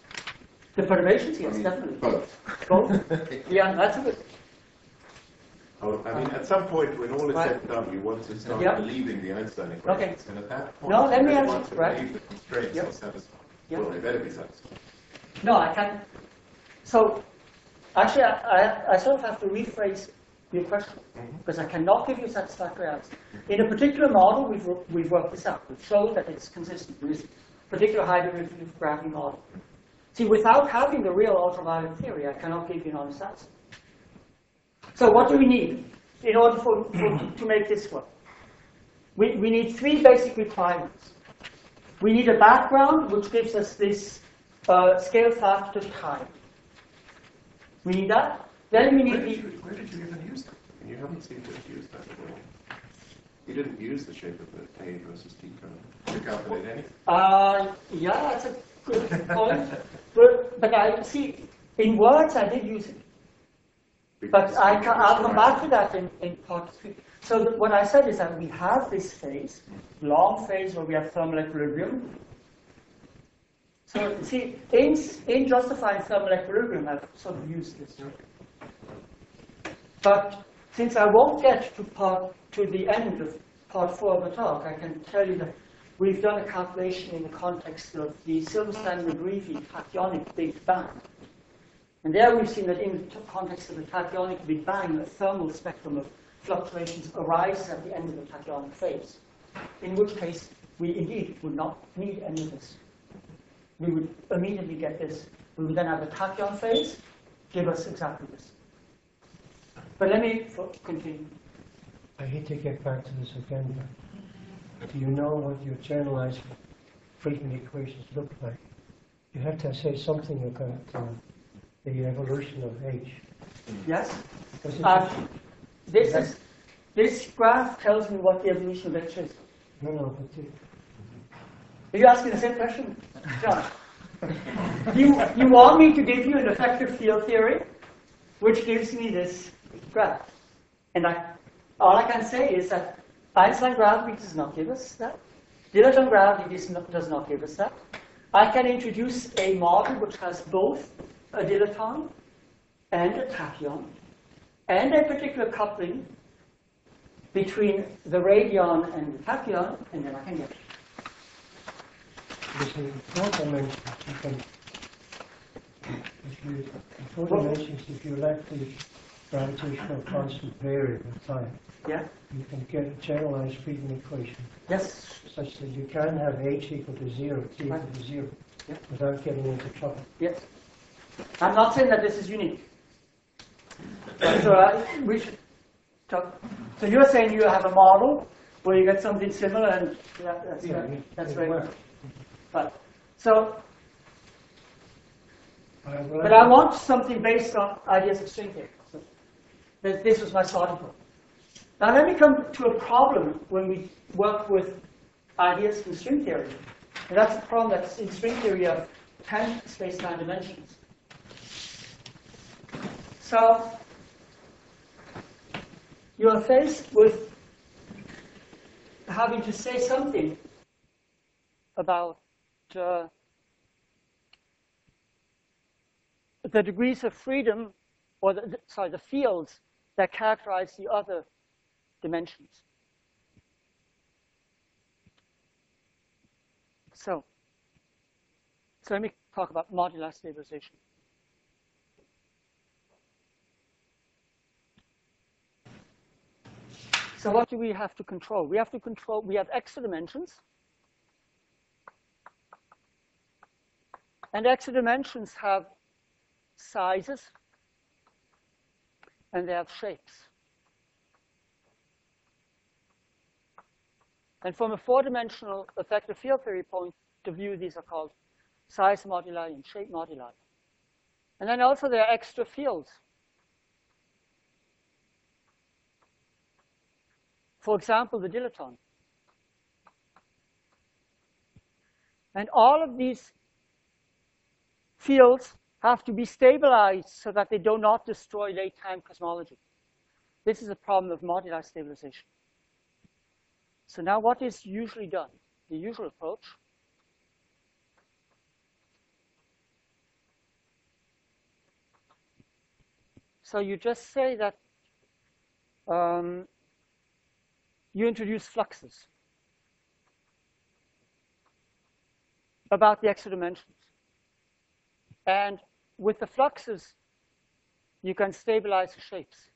The perturbations, yes, definitely. Both. Both? Yeah, that's a good. Oh, I mean, at some point, when all is Right. said and done, you want to start Yep. believing the Einstein equations. Okay. And at that point, No, let me you answer, want to right. believe the constraints Yep. are satisfied. Yep. Well, they better be satisfied. No, I can't. So, actually, I sort of have to rephrase your question because I cannot give you a satisfactory answer. In a particular model, we've worked this out. We've shown that it's consistent with this particular high derivative gravity model. See, without having the real ultraviolet theory, I cannot give you an honest answer. So what do we need in order to make this work? We need three basic requirements. We need a background which gives us this scale factor time. We need that. Then we need the... Where did you even use that? And you haven't seemed to have used that at all. You didn't use the shape of the A versus T curve to calculate anything. Yeah, that's a good point. but I see, in words I did use it. But I'll come back to that in part 3. So what I said is that we have this phase, long phase where we have thermal equilibrium. So see, in justifying thermal equilibrium, I've sort of used this. But since I won't get to the end of part 4 of the talk, I can tell you that we've done a calculation in the context of the Silverstein-McGreevy tachyonic Big Bang. And there we've seen that in the context of the tachyonic Big Bang, a thermal spectrum of fluctuations arises at the end of the tachyonic phase, in which case we indeed would not need any of this. We would immediately get this. We would then have a tachyon phase, give us exactly this. But let me continue. I hate to get back to this again, but do you know what your generalized Friedmann equations look like? You have to say something about the evolution of H. Yes? Because This graph tells me what the evolution of H is. no, but Are you asking the same question, John? You want me to give you an effective field theory, which gives me this graph. And all I can say is that Einstein gravity does not give us that. Dilaton gravity does not give us that. I can introduce a model which has both a dilaton and a tachyon, and a particular coupling between the radion and the tachyon, and then I can get it. in 4 dimensions, you can, in 4 dimensions, if you let the gravitational constant vary with time, Yeah? you can get a generalized Friedmann equation Yes? such that you can have H equal to 0, T equal to 0, Yeah. without getting into trouble. Yes. I'm not saying that this is unique. So we should talk. So you're saying you have a model where you get something similar, and that's Yeah, right. That's it right. works. But so, Well, but I want something based on ideas of string theory. So this was my starting point. Now let me come to a problem when we work with ideas from string theory, and that's a problem that's in string theory of 10 space-time dimensions. So you are faced with having to say something about the degrees of freedom, or the fields that characterize the other dimensions. So let me talk about modular stabilization. So what do we have to control? We have extra dimensions. And extra dimensions have sizes, and they have shapes. And from a 4-dimensional effective field theory point of view, these are called size moduli and shape moduli. And then also there are extra fields. For example, the dilaton. And all of these fields have to be stabilized so that they do not destroy late-time cosmology. This is a problem of modular stabilization. So now what is usually done? The usual approach so you just say that you introduce fluxes about the extra dimensions. And with the fluxes, you can stabilize the shapes.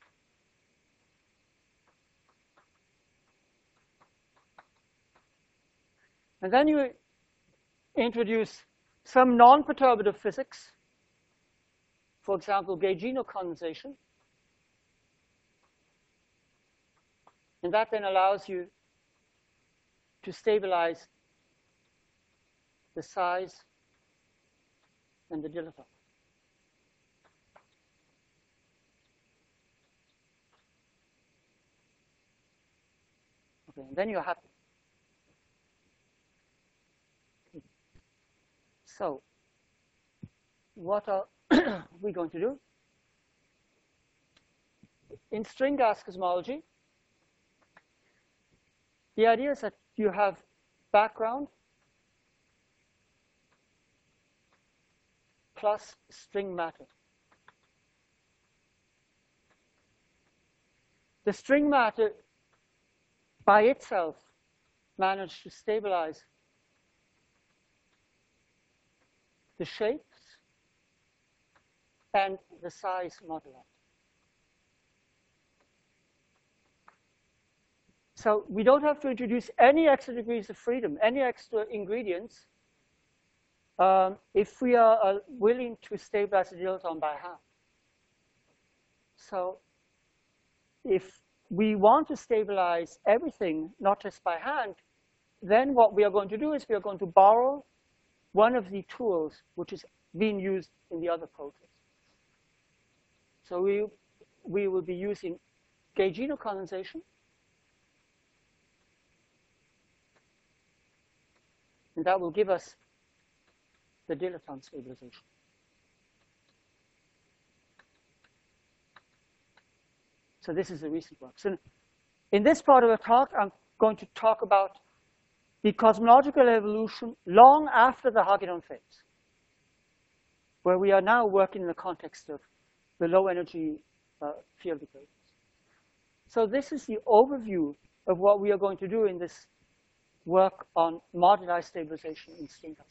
And then you introduce some non-perturbative physics, for example, gaugino condensation. And that then allows you to stabilize the size and the dilaton. Okay, and then you're happy. Okay. So, what are we going to do? In string gas cosmology, the idea is that you have background plus string matter. The string matter by itself managed to stabilize the shapes and the size moduli. So we don't have to introduce any extra degrees of freedom, any extra ingredients, if we are willing to stabilize the dilaton by hand. So if we want to stabilize everything, not just by hand, then what we are going to do is we are going to borrow one of the tools which is being used in the other projects. So we will be using gaugino condensation. And that will give us the dilaton stabilization. So this is the recent work. So in this part of the talk, I'm going to talk about the cosmological evolution long after the Hagedorn phase, where we are now working in the context of the low energy field equations. So this is the overview of what we are going to do in this work on moduli stabilization in string gas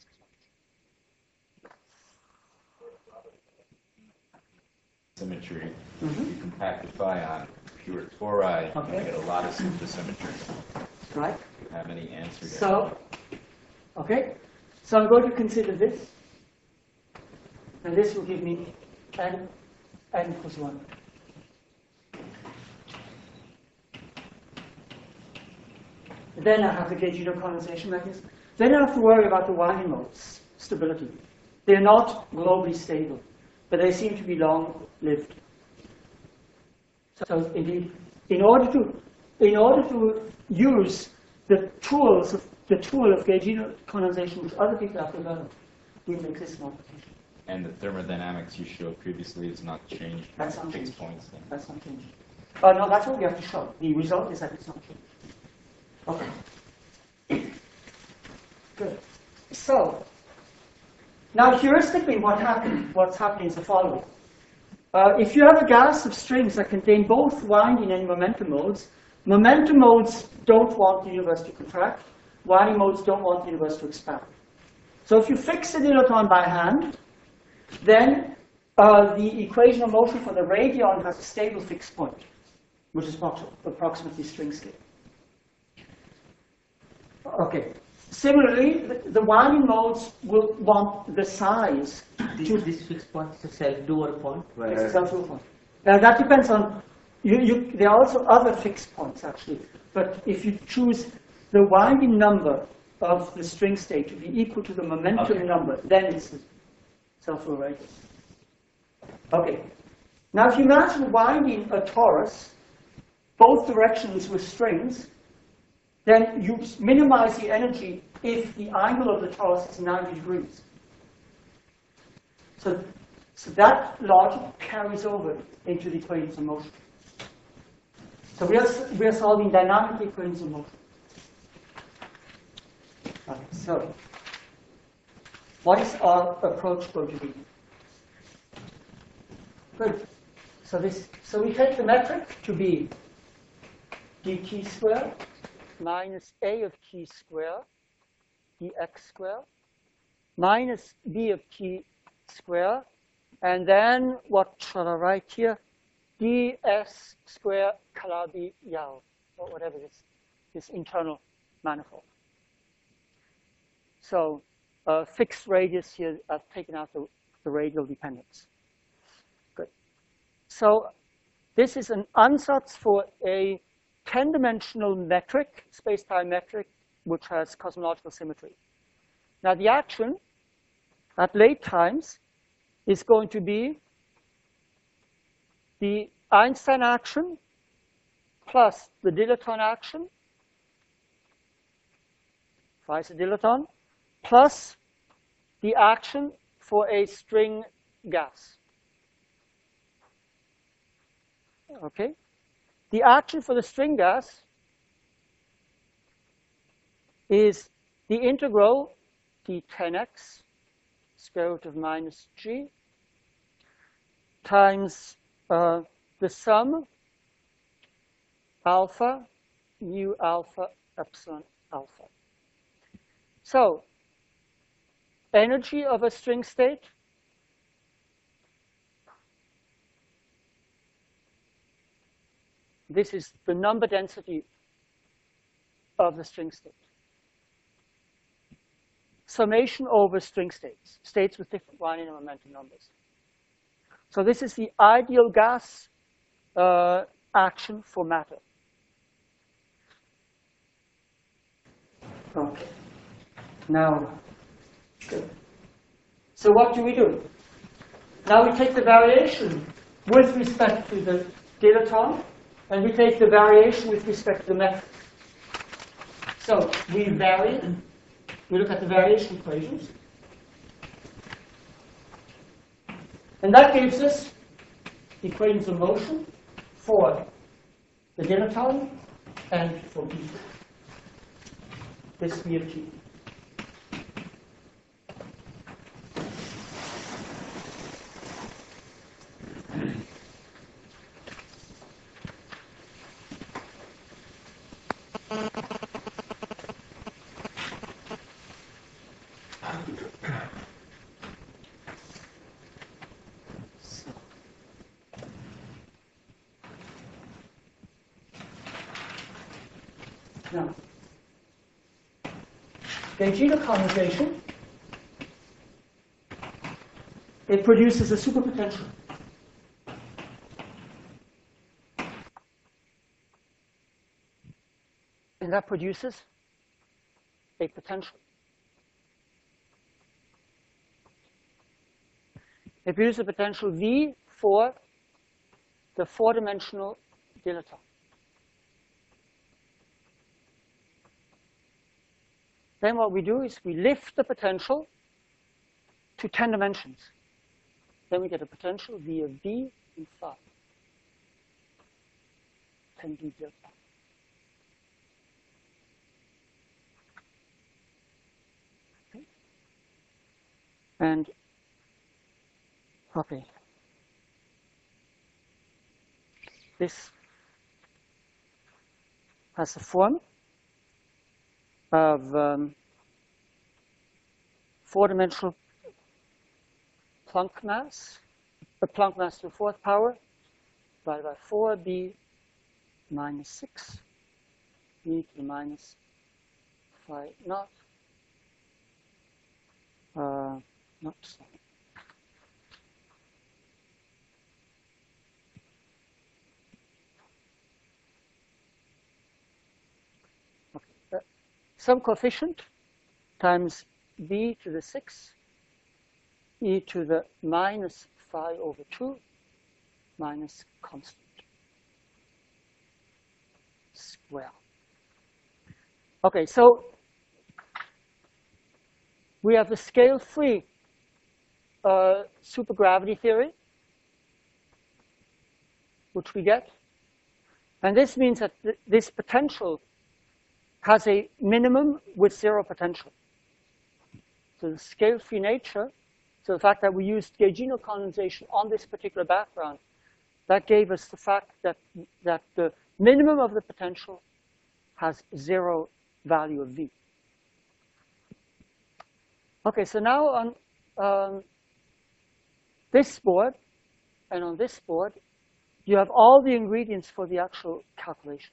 cosmology. Symmetry. You compact the phi on pure tori, you get a lot of supersymmetry. Right. You have any answer? So, okay. So I'm going to consider this, and this will give me n equals 1. Then I have the gaugino condensation mechanism. Then I have to worry about the winding modes stability. They're not globally stable, but they seem to be long-lived. So indeed, in order to use the tool of gaugino condensation which other people have developed, we make this modification. And the thermodynamics you showed previously is not changed. That's by not fixed changed. points. Then. That's not changed. Oh no, that's what we have to show. The result is that it's not changed. Okay. Good. So now heuristically, what's happening is the following. If you have a gas of strings that contain both winding and momentum modes don't want the universe to contract. Winding modes don't want the universe to expand. So if you fix the dilaton by hand, then the equation of motion for the radion has a stable fixed point, which is approximately string scale. Okay. Similarly, the winding modes will want the size. This fixed point is a self-dual point? It's a self-dual point. Now that depends on, there are also other fixed points actually, but if you choose the winding number of the string state to be equal to the momentum number, then it's a self-dual radius. Okay. Now if you imagine winding a torus, both directions with strings, then you minimize the energy if the angle of the torus is 90 degrees. So that logic carries over into the equations of motion. So we are solving dynamic equations of motion. Okay, so what is our approach going to be? Good. So we take the metric to be dt squared minus a of t squared dx squared minus b of t squared, and then what shall I write here? ds squared Calabi Yau, or whatever this internal manifold. So fixed radius here, I've taken out the radial dependence. Good. So this is an ansatz for a 10-dimensional metric, space-time metric, which has cosmological symmetry. Now the action at late times is going to be the Einstein action plus the dilaton action, phi is a dilaton, plus the action for a string gas. Okay? The action for the string gas is the integral d10x square root of minus g times the sum alpha mu alpha epsilon alpha. So energy of a string state this is the number density of the string state. Summation over string states, states with different winding and momentum numbers. So this is the ideal gas action for matter. Okay. Now, good. So what do we do? Now we take the variation with respect to the dilaton, and we take the variation with respect to the metric. So we vary. We look at the variation equations. And that gives us the equations of motion for the dilaton and for B. This V of t. Now, Gauge condensation, it produces a superpotential. And that produces a potential. It produces a potential V for the four-dimensional dilaton. Then what we do is we lift the potential to 10 dimensions. Then we get a potential V of B in phi. 10B delta. Okay. And, okay. This has the form of four-dimensional Planck mass, the Planck mass to the fourth power, divided by 4b minus 6, e to the minus phi naught, not so. Some coefficient times b to the 6 e to the minus phi over 2 minus constant square. Okay, so we have the scale-free supergravity theory, which we get. And this means that this potential has a minimum with zero potential. So the scale-free nature, so the fact that we used gaugino condensation on this particular background, that gave us the fact that the minimum of the potential has 0 value of V. Okay, so now on this board and on this board, you have all the ingredients for the actual calculation.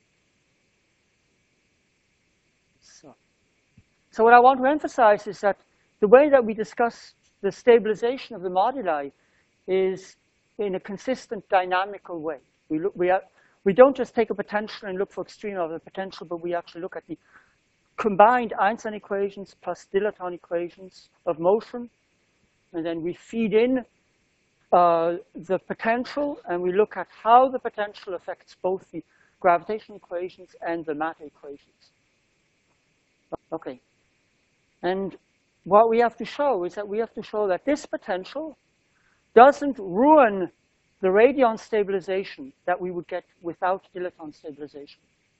So what I want to emphasize is that the way that we discuss the stabilization of the moduli is in a consistent, dynamical way. We don't just take a potential and look for extreme of the potential, but we actually look at the combined Einstein equations plus Dilaton equations of motion, and then we feed in the potential, and we look at how the potential affects both the gravitational equations and the matter equations. Okay. And what we have to show is that we have to show that this potential doesn't ruin the radion stabilization that we would get without Dilaton stabilization.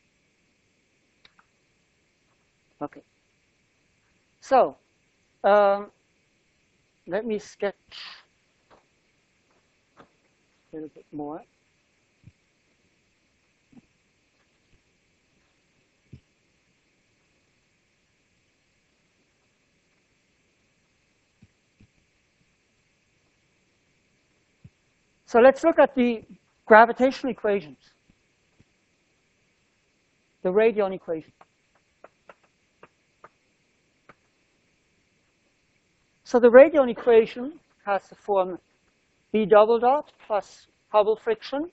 Okay. So let me sketch a little bit more. So let's look at the gravitational equations, the radion equation. So the radion equation has the form B double dot plus Hubble friction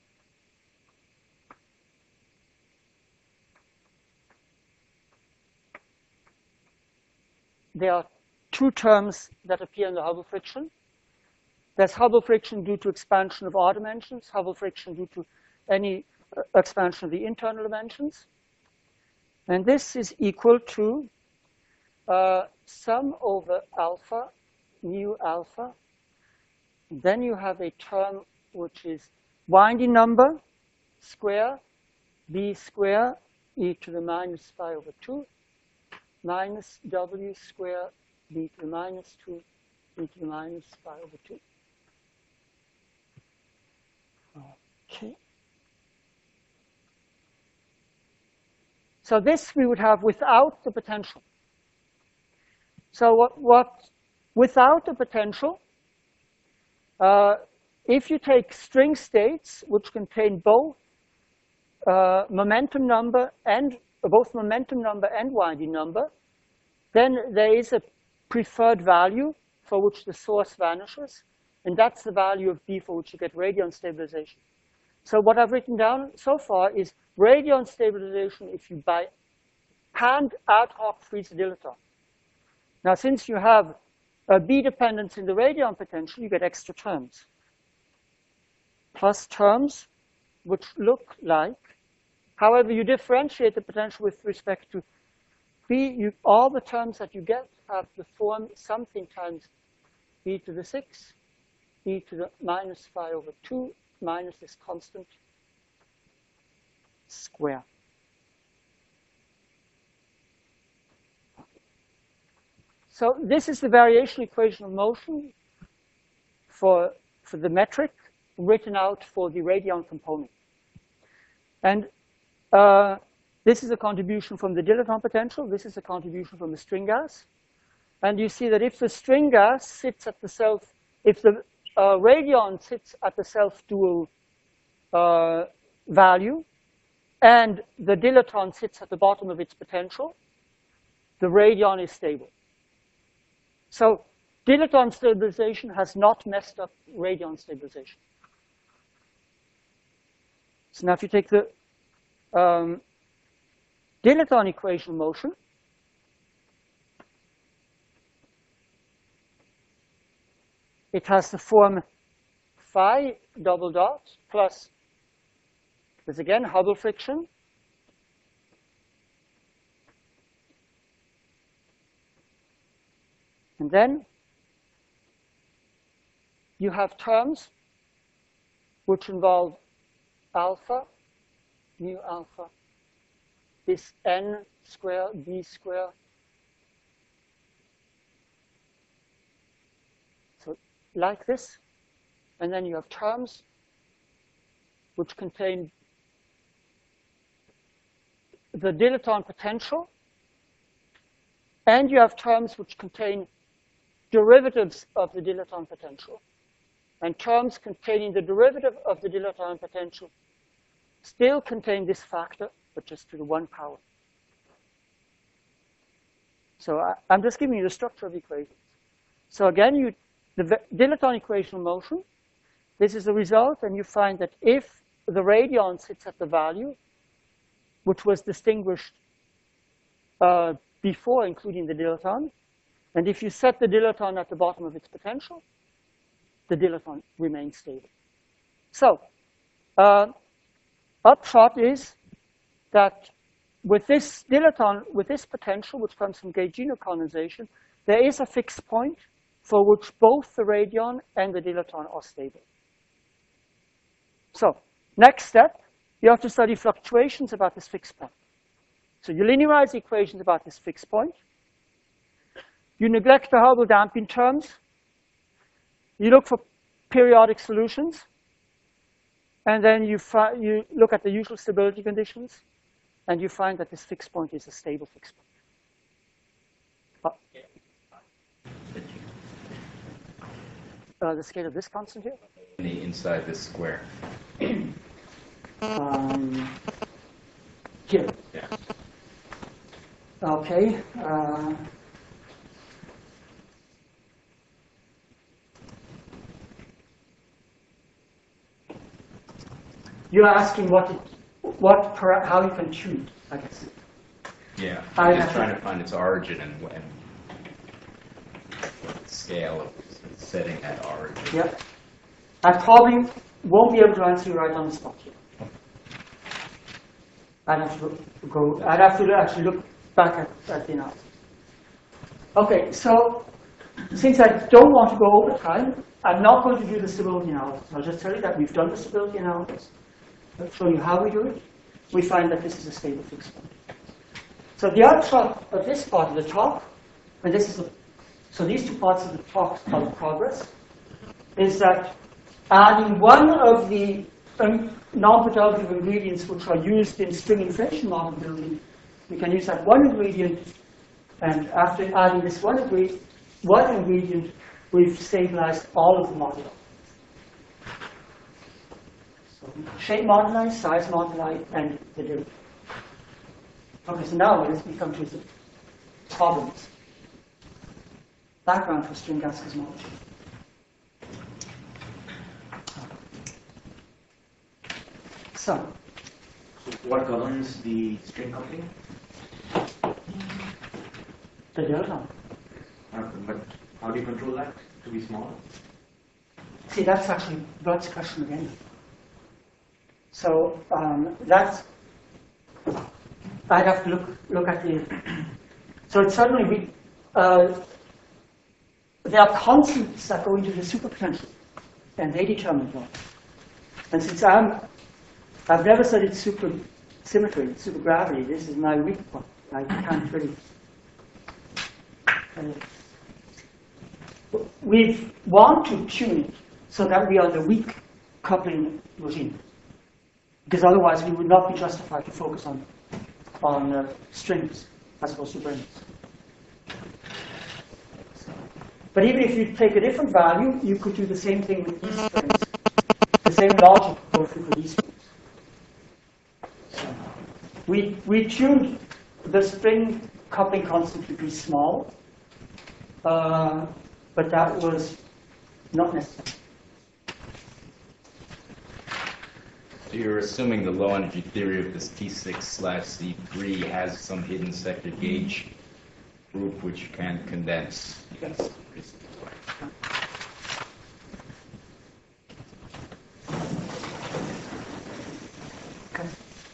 there are two terms that appear in the Hubble friction. There's Hubble friction due to expansion of R dimensions, Hubble friction due to any expansion of the internal dimensions. And this is equal to sum over alpha, mu alpha. Then you have a term which is winding number square, b square, e to the minus phi over 2, minus w square, b to the minus 2, e to the minus phi over 2. Okay. So this we would have without the potential. So what without the potential, if you take string states which contain both momentum number and winding number, then there is a preferred value for which the source vanishes, and that's the value of B for which you get radion stabilization. So what I've written down so far is radion stabilization if you by hand ad hoc freeze the dilaton. Now, since you have a B dependence in the radion potential, you get extra terms. Plus terms which look like, however you differentiate the potential with respect to B, all the terms that you get have the form something times e to the 6, e to the minus phi over 2, minus this constant square. So this is the variation equation of motion for the metric written out for the radion component. And this is a contribution from the dilaton potential. This is a contribution from the string gas. And you see that if the string gas sits at the self, if the radion sits at the self-dual value, and the dilaton sits at the bottom of its potential, the radion is stable. So dilaton stabilization has not messed up radion stabilization. So now if you take the dilaton equation of motion, it has the form phi double dot plus, this again, Hubble friction, and then you have terms which involve alpha, mu alpha, this n square, b square. So like this. And then you have terms which contain the dilaton potential, and you have terms which contain derivatives of the dilaton potential. And terms containing the derivative of the dilaton potential still contain this factor, but just to the 1 power. So I'm just giving you the structure of equations. So again, the dilaton equation of motion, this is the result, and you find that if the radion sits at the value, which was distinguished before including the dilaton, and if you set the dilaton at the bottom of its potential, the dilaton remains stable. So upshot is that with this dilaton, with this potential, which comes from gauge-Jeno condensation, there is a fixed point for which both the radion and the dilaton are stable. So next step, you have to study fluctuations about this fixed point. So you linearize the equations about this fixed point. You neglect the Hubble damping terms. You look for periodic solutions. And then you look at the usual stability conditions. And you find that this fixed point is a stable fixed point. The scale of this constant here? Inside this square. Here. Yeah. Okay. You're asking how you can tune it, I guess. Yeah. I'm just trying to find its origin and what the scale of setting that origin. Yep. I probably won't be able to answer you right on the spot here. I'd have to actually look back at the analysis. Okay, so since I don't want to go over time, I'm not going to do the stability analysis. I'll just tell you that we've done the stability analysis. I'll show you how we do it. We find that this is a stable fixed point. So the upshot of this part of the talk, and this is so these two parts of the talk are the progress, is that adding one of the non-productive ingredients which are used in string inflation model building, we can use that one ingredient, and after adding this one ingredient, we've stabilized all of the moduli. So shape moduli, size moduli, and the derivative. Okay, so now we come to the problems. Background for string gas cosmology. So what governs the string coupling? The dilaton. But how do you control that to be small? See, that's actually Bud's question again. So that's, I'd have to look at the, so it's suddenly, there are constants that go into the superpotential, and they determine that. And since I've never studied supersymmetry, supergravity, this is my weak point. I can't really. We want to tune it so that we are the weak coupling regime. Because otherwise we would not be justified to focus on strings as opposed to rings. But even if you take a different value, you could do the same thing with these strings. The same logic goes through for these strings. We tuned the string coupling constant to be small, but that was not necessary. So you're assuming the low energy theory of this T6/C3 has some hidden sector gauge group which can condense. Yes. Okay.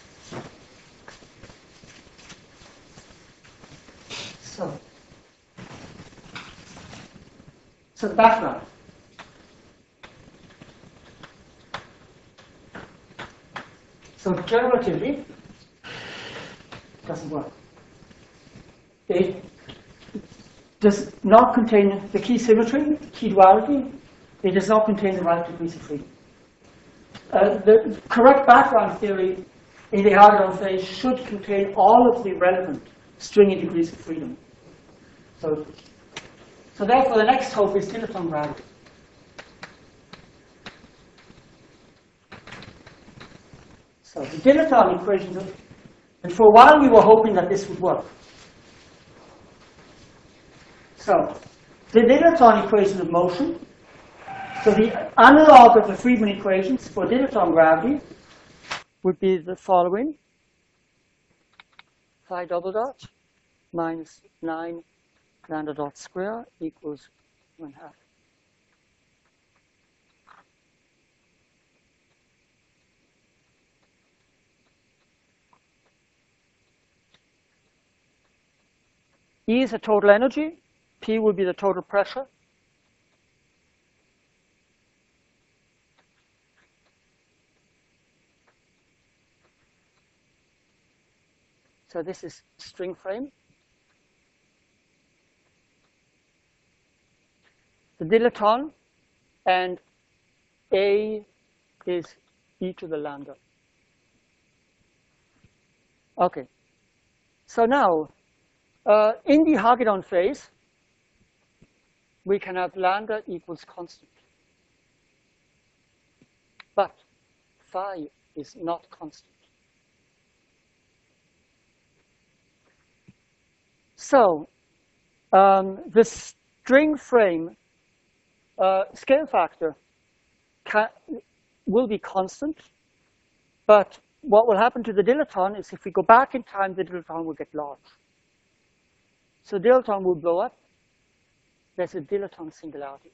So the background. So general relativity doesn't work. It does not contain the key symmetry, key duality. It does not contain the right degrees of freedom. the correct background theory in the Hagedorn phase should contain all of the relevant stringy degrees of freedom. So therefore, the next hope is dilettone gravity. So the dilettone equations, and for a while we were hoping that this would work. So the dilettone equation of motion, so the analog of the Friedmann equations for dilettone gravity would be the following: phi double dot minus 9 lambda dot square equals 1/2. E is the total energy. P will be the total pressure. So this is string frame. The dilettone, and A is e to the lambda. Okay. So now, in the Hagedorn phase, we can have lambda equals constant. But phi is not constant. So the string frame scale factor will be constant, but what will happen to the dilettone is if we go back in time, the dilettone will get large. So dilettone will blow up. There's a dilettone singularity.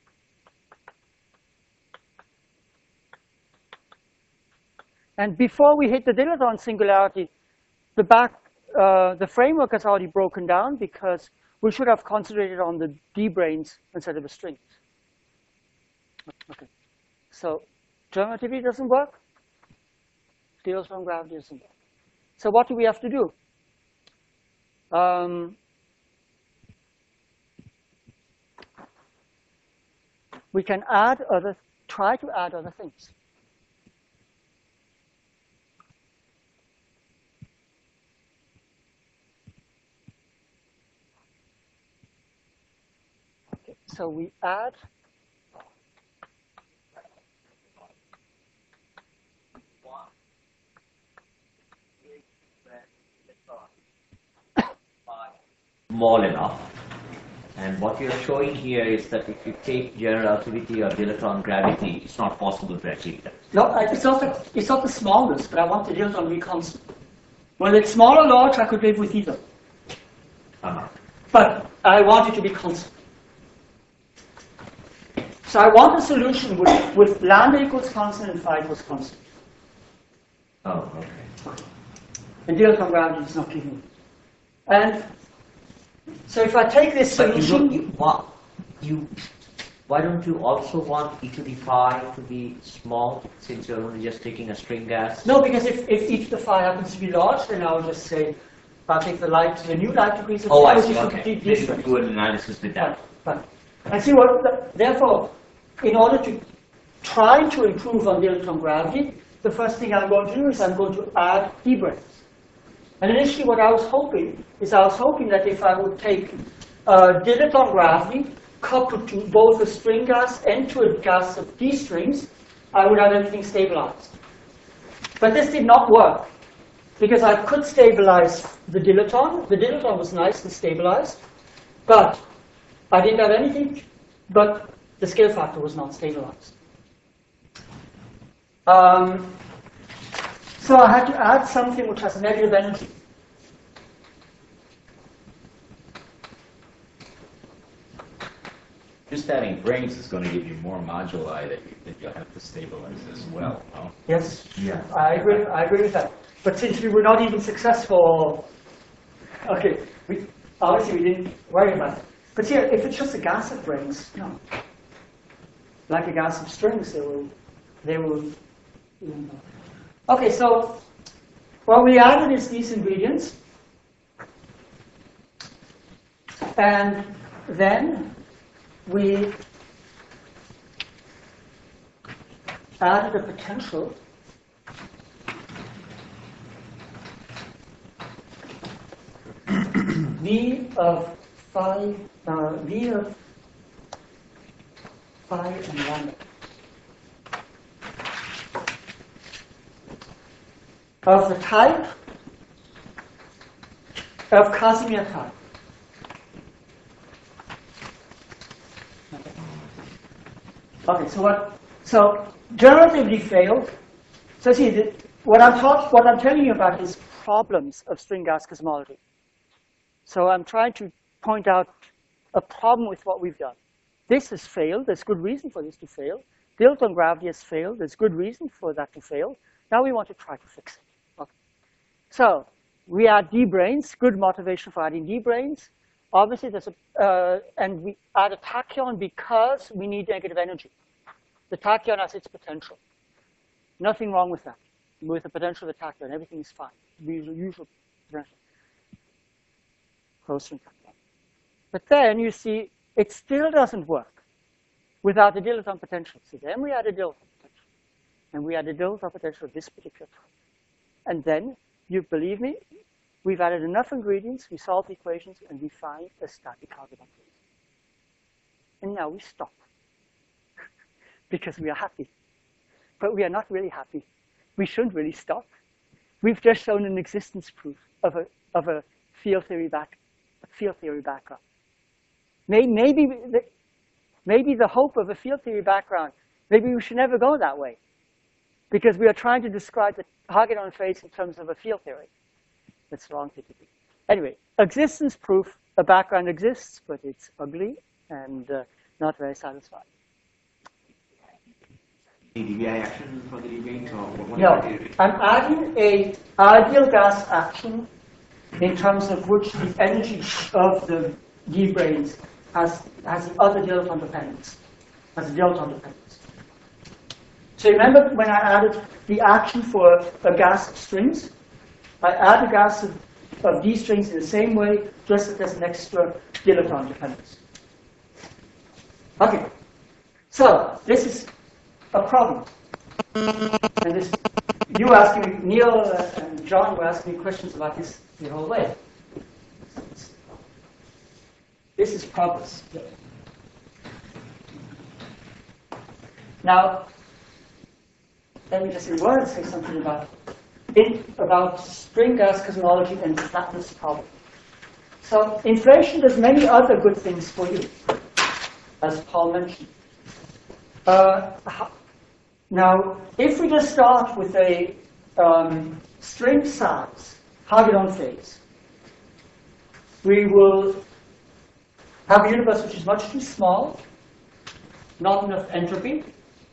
And before we hit the dilettone singularity, the framework has already broken down because we should have concentrated on the D branes instead of the strings. Okay. So German relativity doesn't work. Dilettone gravity doesn't work. So what do we have to do? We can try to add other things. Okay, so we add small enough. And what you're showing here is that if you take general relativity or dilettone gravity, it's not possible to achieve that. No, it's not the smallness, but I want the dilettone to be constant. When it's small or large, I could live with either. But I want it to be constant. So I want a solution with lambda equals constant and phi equals constant. Oh, okay. And dilettone gravity is not given. And so if I take this solution, why don't you also want e to the phi to be small, since you're only just taking a string gas? no, because if e to the phi happens to be large, then I'll just say, I'll take the new light degrees of Oh, I which see. is Okay. complete Maybe difference. do an analysis with that. Fine. And see what, therefore, in order to try to improve on dilettone gravity, the first thing I'm going to do is I'm going to add D branes. And initially what I was hoping that if I would take dilettone gravity coupled to both a string gas and to a gas of D strings, I would have everything stabilized. But this did not work, because I could stabilize the dilettone. The dilettone was nice and stabilized, but I didn't have anything, but the scale factor was not stabilized. So I had to add something which has negative energy. Just adding branes is going to give you more moduli that you'll have to stabilize as well, no? Yes, Yeah. I agree with that. But since we were not even successful, okay, obviously we didn't worry about it. But see, if it's just a gas of branes, like a gas of strings, they will. Okay, so what we added is these ingredients, and then we added a potential V of phi, V of phi and lambda of the type of Casimir type. Okay, so generatively failed. So see, what I'm telling you about is problems of string gas cosmology. So I'm trying to point out a problem with what we've done. This has failed. There's good reason for this to fail. Dileton gravity has failed. There's good reason for that to fail. Now we want to try to fix it. Okay. So we add d-branes. Good motivation for adding d-branes. Obviously, there's and we add a tachyon because we need negative energy. The tachyon has its potential. Nothing wrong with that. With the potential of the tachyon, everything is fine. Usual potential. Close string tachyon. But then you see, it still doesn't work without the dileton potential. So then we add a dileton potential. And we add a dileton potential of this particular type. And then, you believe me, we've added enough ingredients, we solve the equations, and we find a static Hagedorn phase. And now we stop. Because we are happy. But we are not really happy. We shouldn't really stop. We've just shown an existence proof of a field theory background. Maybe the hope of a field theory background, maybe we should never go that way. Because we are trying to describe the Hagedorn phase in terms of a field theory. That's wrong thing to do. Anyway, existence proof, a background exists, but it's ugly and not very satisfying. DBI action for the deviant, or what? No, I'm adding a ideal gas action in terms of which the energy of the d-branes has the other dileton dependence, has a dileton dependence. So remember when I added the action for a gas of strings? I add a gas of d strings in the same way, just that there's an extra dileton dependence. Okay, so this is a problem. And this, you were asking me, Neil and John were asking me questions about this the whole way. This is progress. Now, let me just in words say something about string gas cosmology and the flatness problem. So inflation does many other good things for you, as Paul mentioned. Now, if we just start with a string size Hagedorn phase, we will have a universe which is much too small, not enough entropy.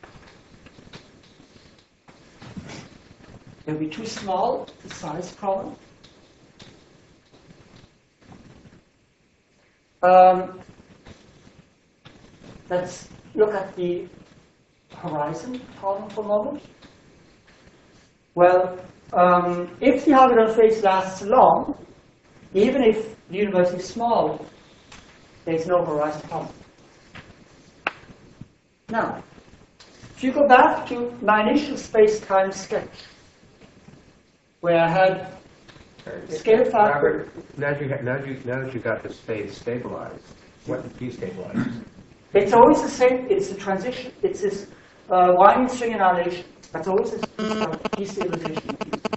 It will be too small, the size problem. Let's look at the horizon problem for a moment. Well, if the Hagedorn phase lasts long, even if the universe is small, there's no horizon problem. Now, if you go back to my initial space-time sketch, where I had scale factor. Now that you got the space stabilized, what destabilizes? It's always the same. It's a transition. It's this winding string annihilation. That's always this destabilization.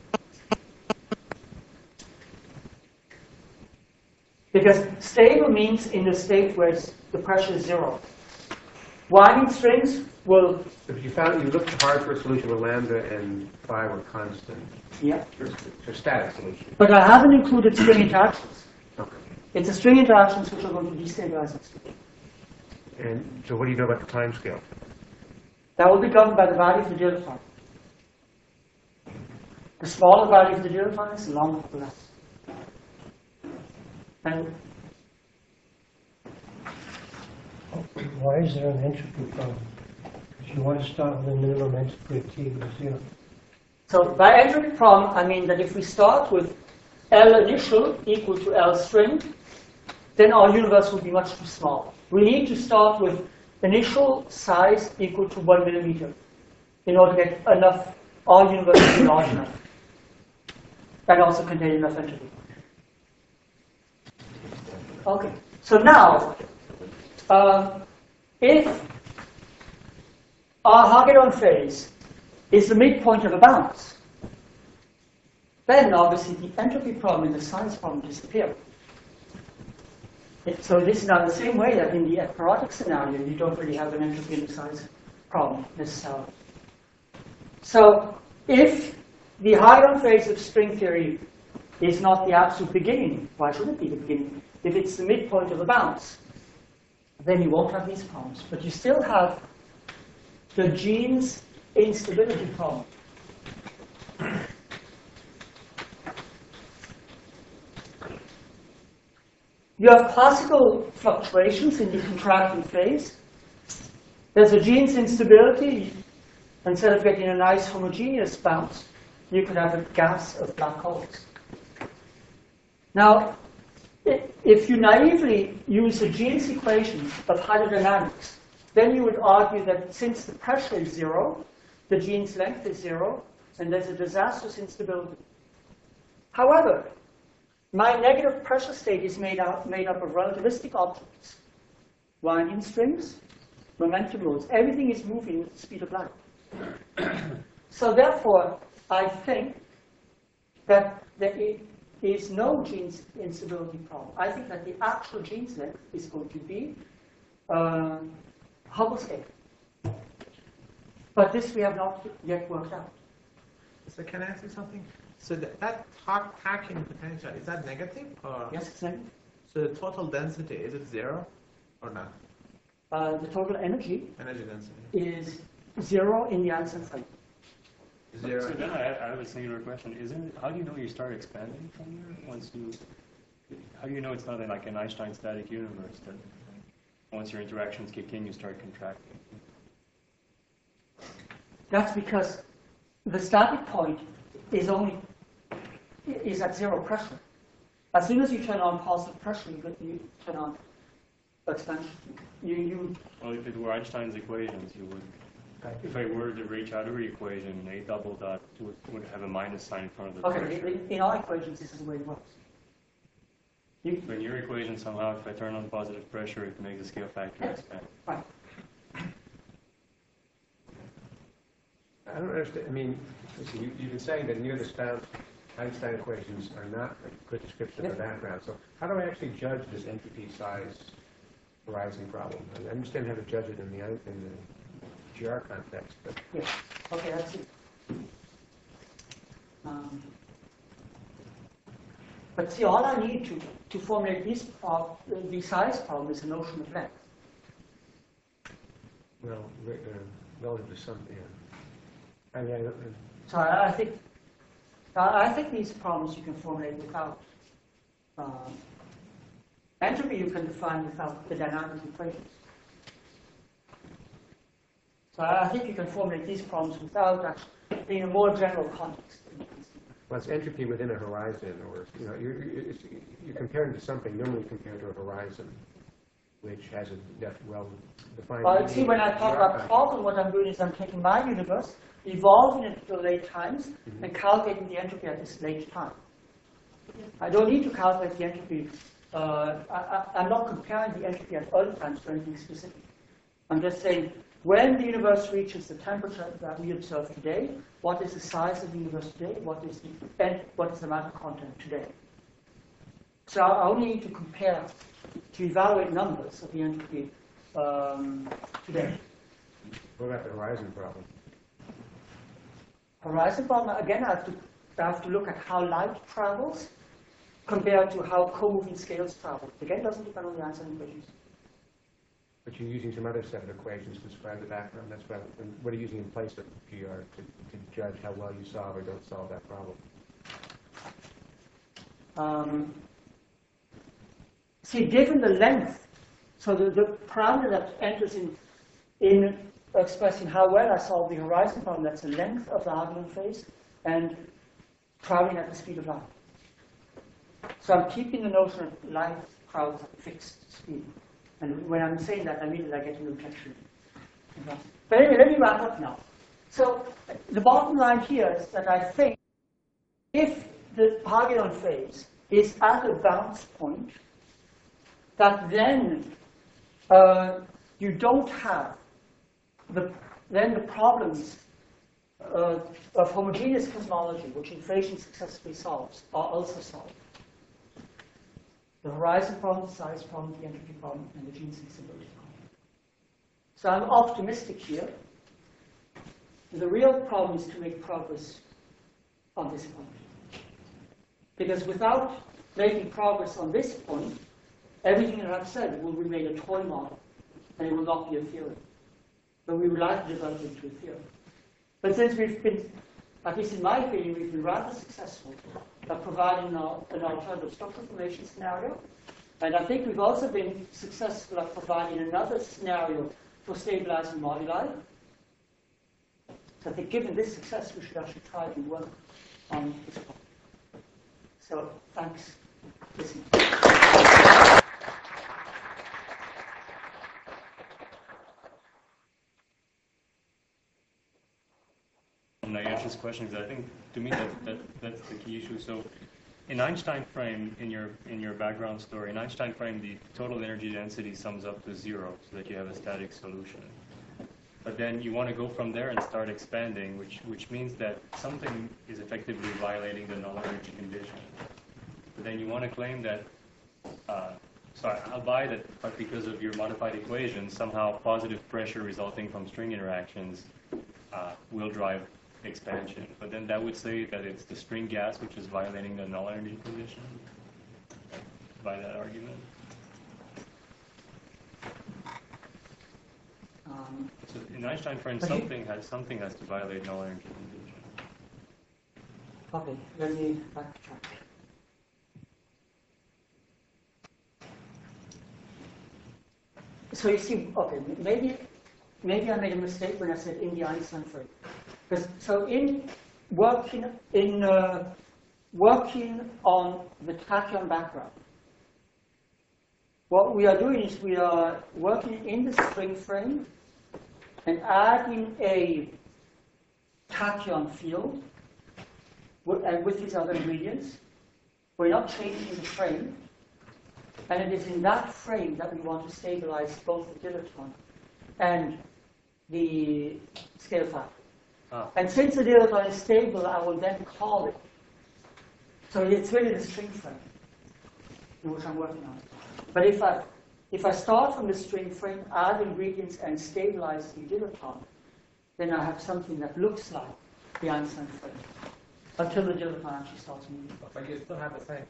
Because stable means in a state where the pressure is zero. Winding strings will. If you looked hard for a solution where lambda and phi were constant. Yeah. It's a static solution. But I haven't included string interactions. Okay. It's a string interactions which are going to destabilize it. And so, what do you know about the time scale? That will be governed by the value of the dileton. The smaller value of the dileton is, the longer the less. And why is there an entropy problem? Because you want to start with a minimum entropy of T equals 0. so by entropy problem, I mean that if we start with L initial equal to L string, then our universe will be much too small. We need to start with initial size equal to 1 millimeter in order to get enough, our universe to be large enough, and also contain enough entropy. Okay, so now, if our Hagedorn phase is the midpoint of a bounce, then obviously the entropy problem and the size problem disappear. So this is now the same way that in the ekpyrotic scenario, you don't really have an entropy and size problem necessarily. So if the Hagedorn phase of string theory is not the absolute beginning, why should it be the beginning? If it's the midpoint of a bounce, then you won't have these problems. But you still have the Jeans instability problem. You have classical fluctuations in the contracting phase. There's a Jeans instability. Instead of getting a nice homogeneous bounce, you could have a gas of black holes. Now, if you naively use the Jeans equation of hydrodynamics, then you would argue that since the pressure is zero, the Jeans length is zero, and there's a disastrous instability. However, my negative pressure state is made up of relativistic objects, winding strings, momentum rules. Everything is moving at the speed of light. So therefore, I think that there is no Jeans instability problem. I think that the actual Jeans length is going to be Hubble scale. But this we have not yet worked out. So can I ask you something? So that Hawking potential, is that negative? Or? Yes, it's negative. So the total density, is it zero or not? The total energy density is zero in the Einstein frame. Zero. So then I have a singular question. How do you know you start expanding from here? How do you know it's not like an Einstein static universe that once your interactions kick in, you start contracting? That's because the static point is at zero pressure. As soon as you turn on positive pressure, you turn on expansion. Well, if it were Einstein's equations, you would. If I were to reach out of the equation, a double dot would have a minus sign in front of the pressure. In our equations, this is the way it works. In your equation, somehow, if I turn on positive pressure, it makes the scale factor expand. Right. I don't understand. I mean, you've been saying that near the bounce Einstein equations are not a good description of the background. So how do I actually judge this entropy size horizon problem? I understand how to judge it in the GR context, but yes. Okay, that's it. But see, all I need to formulate the size problem is a notion of length. well, relative to something. So I think these problems you can formulate without entropy. You can define without the dynamic equations. So I think you can formulate these problems without actually in a more general context. Well, it's entropy within a horizon, or you're comparing to something normally compared to a horizon, which has a well-defined. Well, see, when I talk about problem, what I'm doing is I'm taking my universe, evolving it to late times, and calculating the entropy at this late time. I don't need to calculate the entropy. I'm not comparing the entropy at early times to anything specific. I'm just saying, when the universe reaches the temperature that we observe today, what is the size of the universe today? What is the matter content today? So I only need to compare, to evaluate numbers of the entropy today. What about the horizon problem? Horizon problem, again, I have to look at how light travels compared to how co-moving scales travel. Again, it doesn't depend on the Einstein equations. But you're using some other set of equations to describe the background. That's what are you using in place of GR to judge how well you solve or don't solve that problem? See, given the length, so the parameter that enters in expressing how well I solve the horizon problem, that's the length of the Hagedorn phase and traveling at the speed of light. So I'm keeping the notion of light travels at fixed speed. And when I'm saying that, I mean that I get an objection. But anyway, let me wrap up now. So the bottom line here is that I think if the Hagedorn phase is at a bounce point, that then you don't have the problems of homogeneous cosmology, which inflation successfully solves, are also solved. The horizon problem, the size problem, the entropy problem, and the gene sensibility problem. So I'm optimistic here. The real problem is to make progress on this point. Because without making progress on this point, everything that I've said will remain a toy model, and it will not be a theory. But we would like to develop it into a theory. But since we've been, at least in my opinion, we've been rather successful at providing an alternative structural formation scenario, and I think we've also been successful at providing another scenario for stabilizing moduli. So I think given this success, we should actually try to work on this problem. So thanks for listening. I answer this question because I think to me that's the key issue. So in Einstein frame, in your background story, in Einstein frame, the total energy density sums up to 0, so that you have a static solution. But then you want to go from there and start expanding, which means that something is effectively violating the null energy condition. But then you want to claim that, so I'll buy that, but because of your modified equation, somehow positive pressure resulting from string interactions will drive expansion. But then that would say that it's the string gas which is violating the null energy condition by that argument. So in Einstein frame, something has to violate null energy condition. Okay, let me backtrack. So you see, okay, maybe I made a mistake when I said in the Einstein frame. Because so in working on the tachyon background, what we are doing is we are working in the string frame and adding a tachyon field with these other ingredients. We're not changing the frame. And it is in that frame that we want to stabilize both the dilaton and the scale factor. And since the dilaton is stable, I will then call it. So it's really the string frame in which I'm working on. But if I start from the string frame, add ingredients, and stabilize the dilaton, then I have something that looks like the Einstein frame until the dilaton actually starts moving. But you still have the same.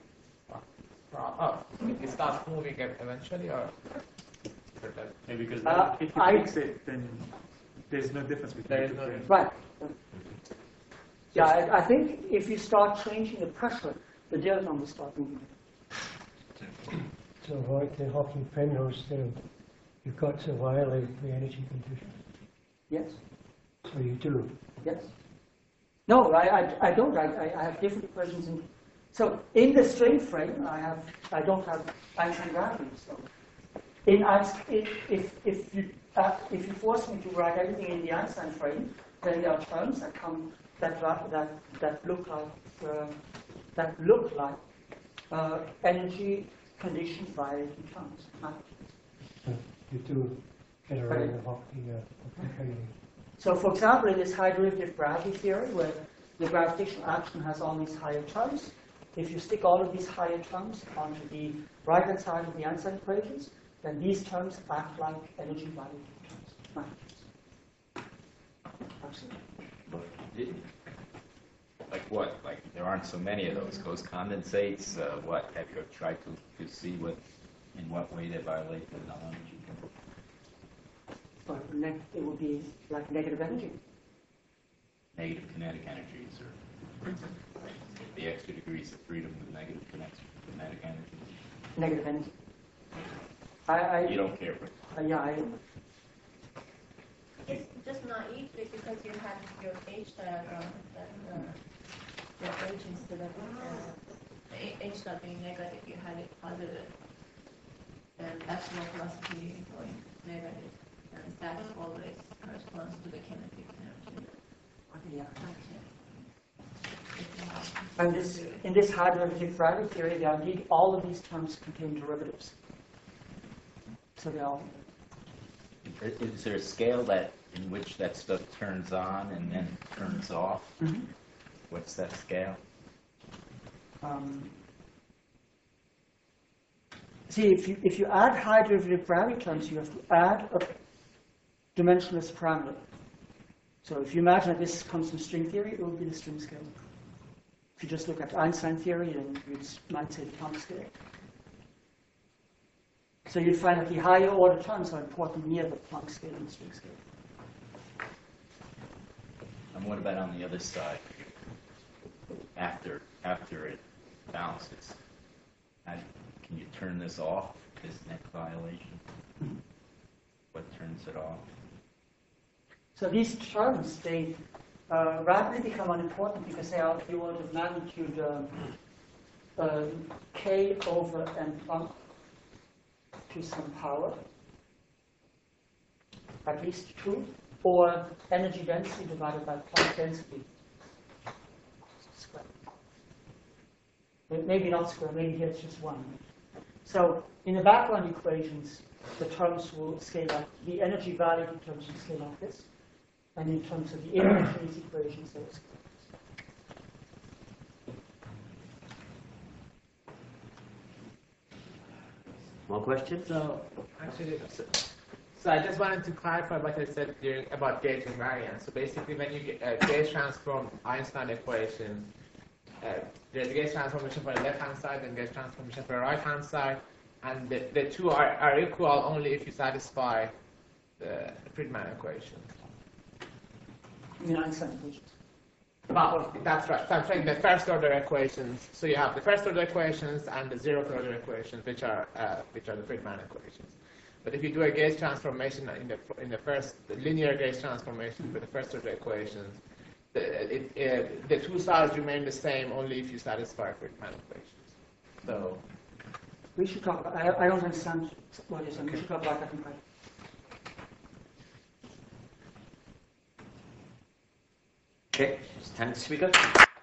It starts moving eventually, or? Yeah, because if you fix it, then there's no difference between the two frames. Right. Yeah, I think if you start changing the pressure, the dilaton will start moving. To avoid the Hawking-Penrose theorem, you've got to violate the energy condition. Yes. So you do. Yes. No, I don't. I have different equations. So in the string frame, I don't have Einstein gravity. So if you force me to write everything in the Einstein frame, then there are terms that come that look like energy conditioned violating terms. You do get around the Hawking. So, for example, in this high derivative gravity theory, where the gravitational action has all these higher terms, if you stick all of these higher terms onto the right-hand side of the Einstein equations, then these terms act like energy violating terms. Absolutely. Like what? Like there aren't so many of those. Ghost condensates. What have you tried to see in what way they violate the null energy? But it would be like negative energy. Negative kinetic energies, or the extra degrees of freedom with negative kinetic energy. Negative energy. You don't care, but yeah. It's just naively because you had your H diagram that your H instead of H not being negative, you had it positive. And that's no velocity going negative. And that always corresponds to the kinetic energy. Yeah. And in this high derivative gravity theory, indeed all of these terms contain derivatives. So they are. Is there a scale in which that stuff turns on and then turns off? Mm-hmm. What's that scale? See, if you add high derivative gravitons, you have to add a dimensionless parameter. So if you imagine that this comes from string theory, it will be the string scale. If you just look at Einstein theory, then you might say the Planck scale. So you'd find that the higher order terms are important near the Planck scale and the string scale. And what about on the other side? After it bounces, can you turn this off, this net violation? What turns it off? So these terms, they rapidly become unimportant because they are of the order of magnitude k over n Planck to some power, at least 2, or energy density divided by Planck density. Square. Maybe not square, maybe here it's just 1. So in the background equations, the terms will scale up. The energy value terms will scale like this. And in terms of the image of these equations, they will scale like this. More questions? So, actually, so I just wanted to clarify what I said about gauge invariance. So basically, when you gauge transform Einstein equation, there's a gauge transformation for the left-hand side and gauge transformation for the right-hand side, and the two are equal only if you satisfy the Friedmann equation. You mean Einstein equations? Well, that's right. So I'm saying the first-order equations. So you have the first-order equations and the zeroth-order equations, which are the Friedmann equations. But if you do a gauge transformation in the first linear gauge transformation for the first-order equations, the two sides remain the same only if you satisfy Friedmann equations. So we should talk about. I don't understand what you're saying. We should talk about that in private. Okay, thanks, speaker.